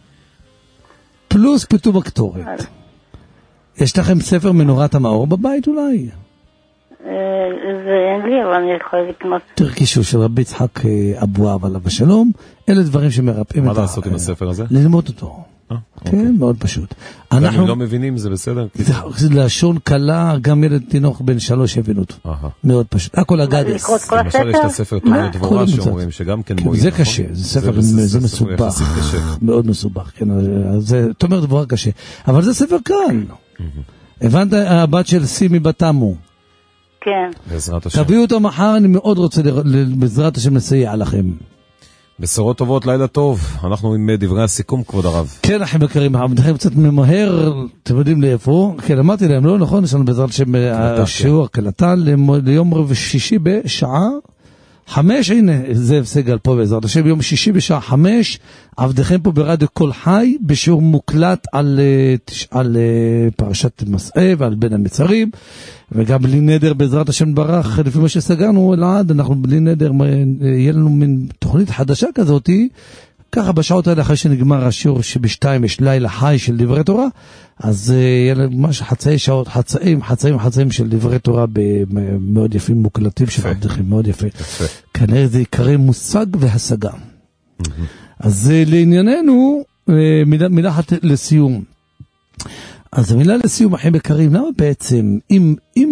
פלוס כתוב הקטורת. יש לכם ספר מנורת המאור בבית אולי? זה אין לי, אבל אני יכול לקנות. תרגישו של רבי יצחק אבואב עליו השלום, אלה דברים שמרפאים את... מה לעשות עם הספר הזה? ללמוד אותו. כן, מאוד פשוט. אנחנו לא מבינים, זה בסדר? זה לשון קלה, גם ילד תינוק בן 3 הבינו אותו. מאוד פשוט. הכל הגדס. למשל יש את הספר תורה דבורה שאומרים שגם כן מועיל. זה קשה, זה ספר, זה מסובך. מאוד מסובך, כן. זאת אומרת דבורה קשה. אבל זה ספר קל. הבנת הבת של סימי בת תמו. כן. בעזרת השם. תביאו אותו מחר, אני מאוד רוצה בעזרת השם לסייע לכם. בשורות טובות, לילה טוב. אנחנו עם דברי הסיכום, כבוד הרב. כן, אחים יקרים, אנחנו קצת ממהר, אתם יודעים לאיפה? כן, אמרתי להם, לא נכון, יש לנו בעזרת השם השיעור הקלטה ליום שישי בשעה 5, הנה, זאב סגל פה בעזרת השם, ביום שישי בשעה 5, עבדכם פה ברדיו כל חי, בשיעור מוקלט על פרשת מסעה ועל בין המצרים, וגם בלי נדר בעזרת השם ברח, לפי מה שסגרנו לעד, אנחנו בלי נדר, יהיה לנו מין תוכנית חדשה כזאת, ככה בשעות האלה אחרי שנגמר השיעור שבשתיים יש לילה חי של דברי תורה, אז יהיה ממש חצאי שעות, חצאים של דברי תורה מאוד יפים מוקלטים של עבדכם, מאוד יפה. כנראה זה יקרא מושג והשגה. אז לענייננו, מילה אחת לסיום. אז המילה לסיום, אחים יקרים, למה בעצם, אם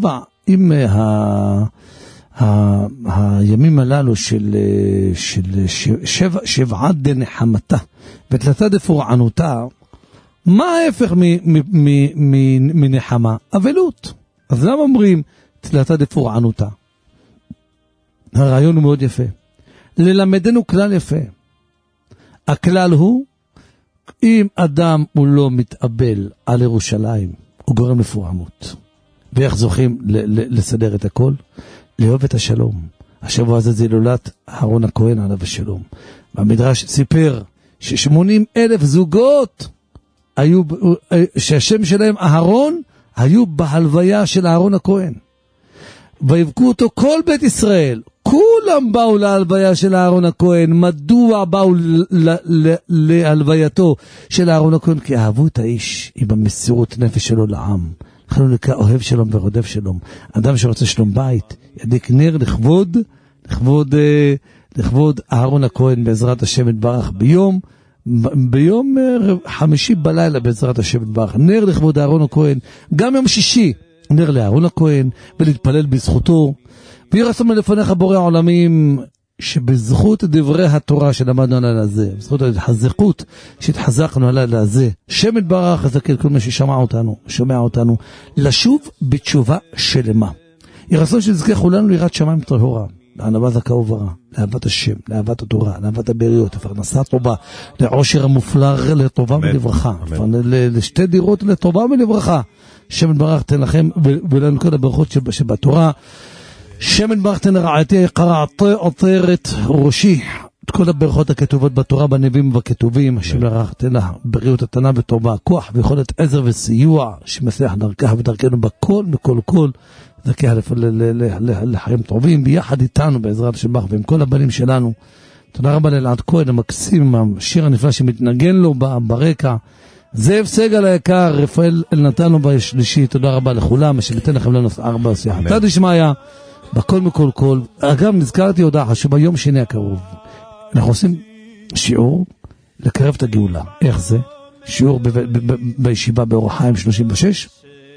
הימים הללו של שבעת דנחמתה ותלתה דפורענותה, מה ההפך מנחמה? אבלות. אז למה אומרים תלתה דפורענותה? הרעיון הוא מאוד יפה. ללמדנו כלל יפה. הכלל הוא, אם אדם הוא לא מתאבל על ירושלים, הוא גורם לפורענות. ואיך זוכים לסדר את הכל? לאהוב את השלום. השבוע הזה זה הילולת אהרון הכהן עליו השלום. והמדרש סיפר ש80,000 זוגות היו, שהשם שלהם אהרון, היו בהלוויה של אהרון הכהן. ויבכו אותו כל בית ישראל. כולם באו להלוויה של אהרון הכהן. מדוע באו להלווייתו של אהרון הכהן? כי אהבו את האיש עם המסירות נפש שלו לעם. אנחנו נקרא אוהב שלום ורודף שלום. אדם שרוצה שלום בית, ידליק נר לכבוד אהרון הכהן בעזרת השם יתברך ביום חמישי בלילה בעזרת השם יתברך. נר לכבוד אהרון הכהן, גם יום שישי נר לאהרון הכהן, ולהתפלל בזכותו. ויהי רצון לפניך בורא העולמים, שבזכות דברי התורה שלמדנו על הזה, בזכות ההתחזקות שהתחזקנו על הזה, שם יתברך יזכה כל מי ששומע אותנו, לשוב בתשובה שלמה. יהי רצון שנזכה כולנו ליראת שמיים טהורה, לענווה זכה וברא, לאהבת השם, לאהבת התורה, לאהבת הבריות, לפרנסה טובה, לעושר המופלא, לטובה ולברכה, לשתי דירות לטובה ולברכה. שם יתברך תן לכם ולנו כל הברכות שבתורה. שם יתברך תן רעייתי היקרה עטרת ראשי, את כל הברכות הכתובות בתורה, בנביאים ובכתובים. שם יתברך תן לה בריאות התנה וטובה, כוח ויכולת עזר וסיוע, שמסייח דרכה ודרכנו בכל מכל כל, זכה לחיים טובים ביחד איתנו בעזרת השם ועם כל הבנים שלנו. תודה רבה לאלעד כהן המקסים, השיר הנפלא שמתנגן לו ברקע. זאב סגל היקר, רפאל אלנתן לו בשלישי, תודה רבה לכולם, שניתן לכם לנו 4 שיחה. תודה שמעיה, בכל מכל כל. אגב, נזכרתי הודעה חשובה, יום שני הקרוב. אנחנו עושים שיעור לקרב את הגאולה. איך זה? שיעור בישיבה באור החיים 36.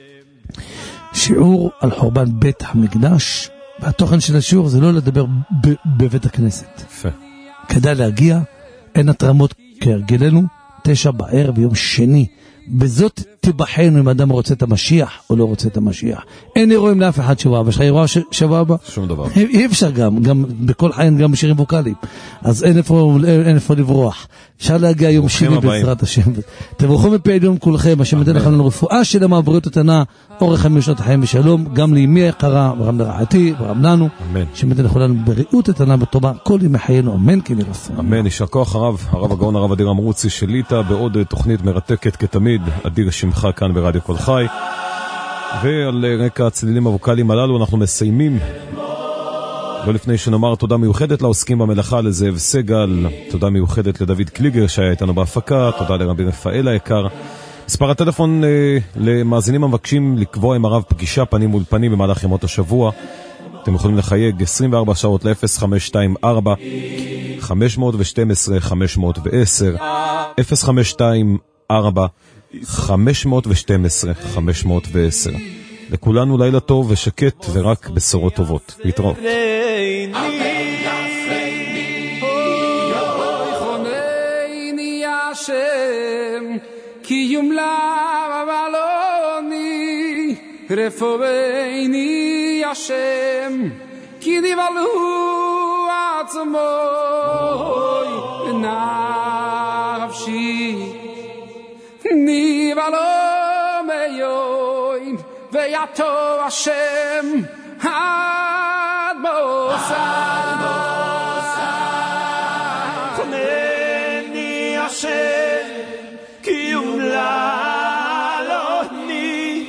שיעור על חורבן בית המקדש, והתוכן של השיעור זה לא לדבר בבית הכנסת. כדאי להגיע, אין התרמות כהרגלנו, 9 בערב ביום שני. בזאת תבחנו אם אדם רוצה את המשיח או לא רוצה את המשיח. אין אירועים לאף אחד שבוע הבא. יש לך אירוע שבוע הבא? שום דבר. אי אפשר גם בכל חיין, גם בשירים ווקליים. אז אין איפה לברוח. אפשר להגיע יום שני בעזרת השם. תברכו מפי עליון כולכם, השם ייתן לכם לנו רפואה שלמה, בריאות איתנה, אורך ימים ושנות החיים ושלום, גם לאמי היקרה, וגם לרעייתי, וגם לנו. השם ייתן לכם בריאות איתנה וטובה, כל ימי חיינו, אמן כן יהי רצון. אמן. יישר כוח הרב הגאון הרב אדיר אמרוצי שליטה בעוד תוכנית מרתקת כתמיד, אדיר שמך כאן ברדיו כל חי. ועל רקע הצלילים הווקליים הללו אנחנו מסיימים. לא לפני שנאמר תודה מיוחדת לעוסקים במלאכה, לזאב סגל, תודה מיוחדת לדוד קליגר שהיה איתנו בהפקה, תודה לרבי רפאל היקר. מספר הטלפון למאזינים המבקשים לקבוע עם הרב פגישה פנים מול פנים במהלך ימות השבוע, אתם יכולים לחייג 24 שעות ל-0524 512 510 0524 512 510. לכולנו לילה טוב ושקט ורק בשורות טובות. להתראות. כי יומלה בבלוני רפואיני השם כי נבלו עצמוי בנפשי נבהלו מיין ויתו השם עד מוסר חונני השם כי אומללוני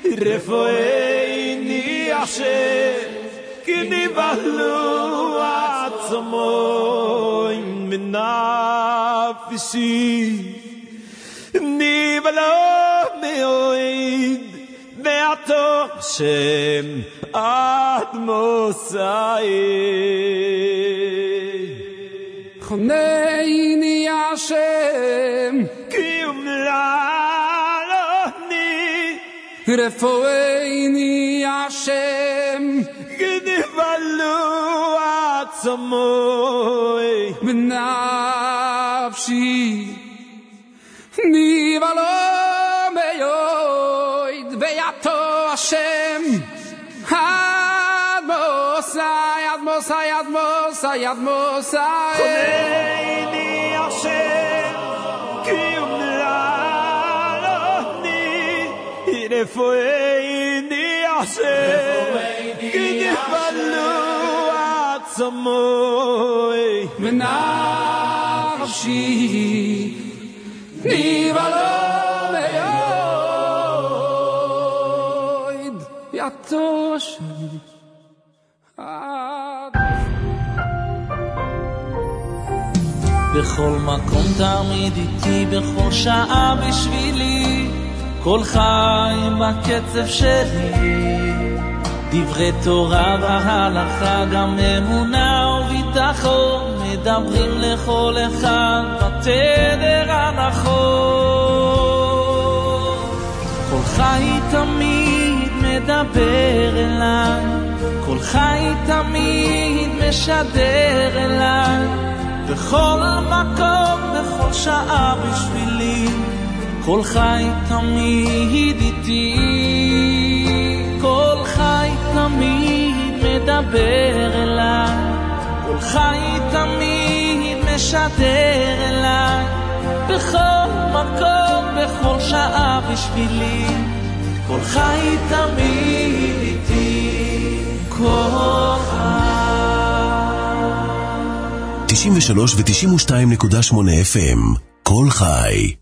רפואני השם כי נבהלו עצמוי בנפשי נבהלו מיין ואתו השם עד מוסאי חונני השם כי אומללוני רפואני השם כי נבהלו עצמוי בנפשי נבהלו מיין ויתו השם עד מוסאי עד מוסאי עד מוסאי עד מוסאי חונני השם כי אומללוני רפואני השם כי נבהלו עצמוי בנפשי נבהלו מיין יתו השם בכל מקום תמיד איתי בכל שעה בשבילי כל חי בקצב שלי דברי תורה והלכה גם אמונה וביטחון מדברים לכל אחד בתדר הנכון כל חי תמיד מדבר אליי כל חי תמיד משדר אליי בכל מקום בכל שעה בשבילי כל חי תמיד איתי כל חי תמיד מדבר אליי כל חי תמיד משדר אליי בכל מקום בכל שעה בשבילי כל חי תמיד איתי כל חי 93 ו-92.8 FM כל חי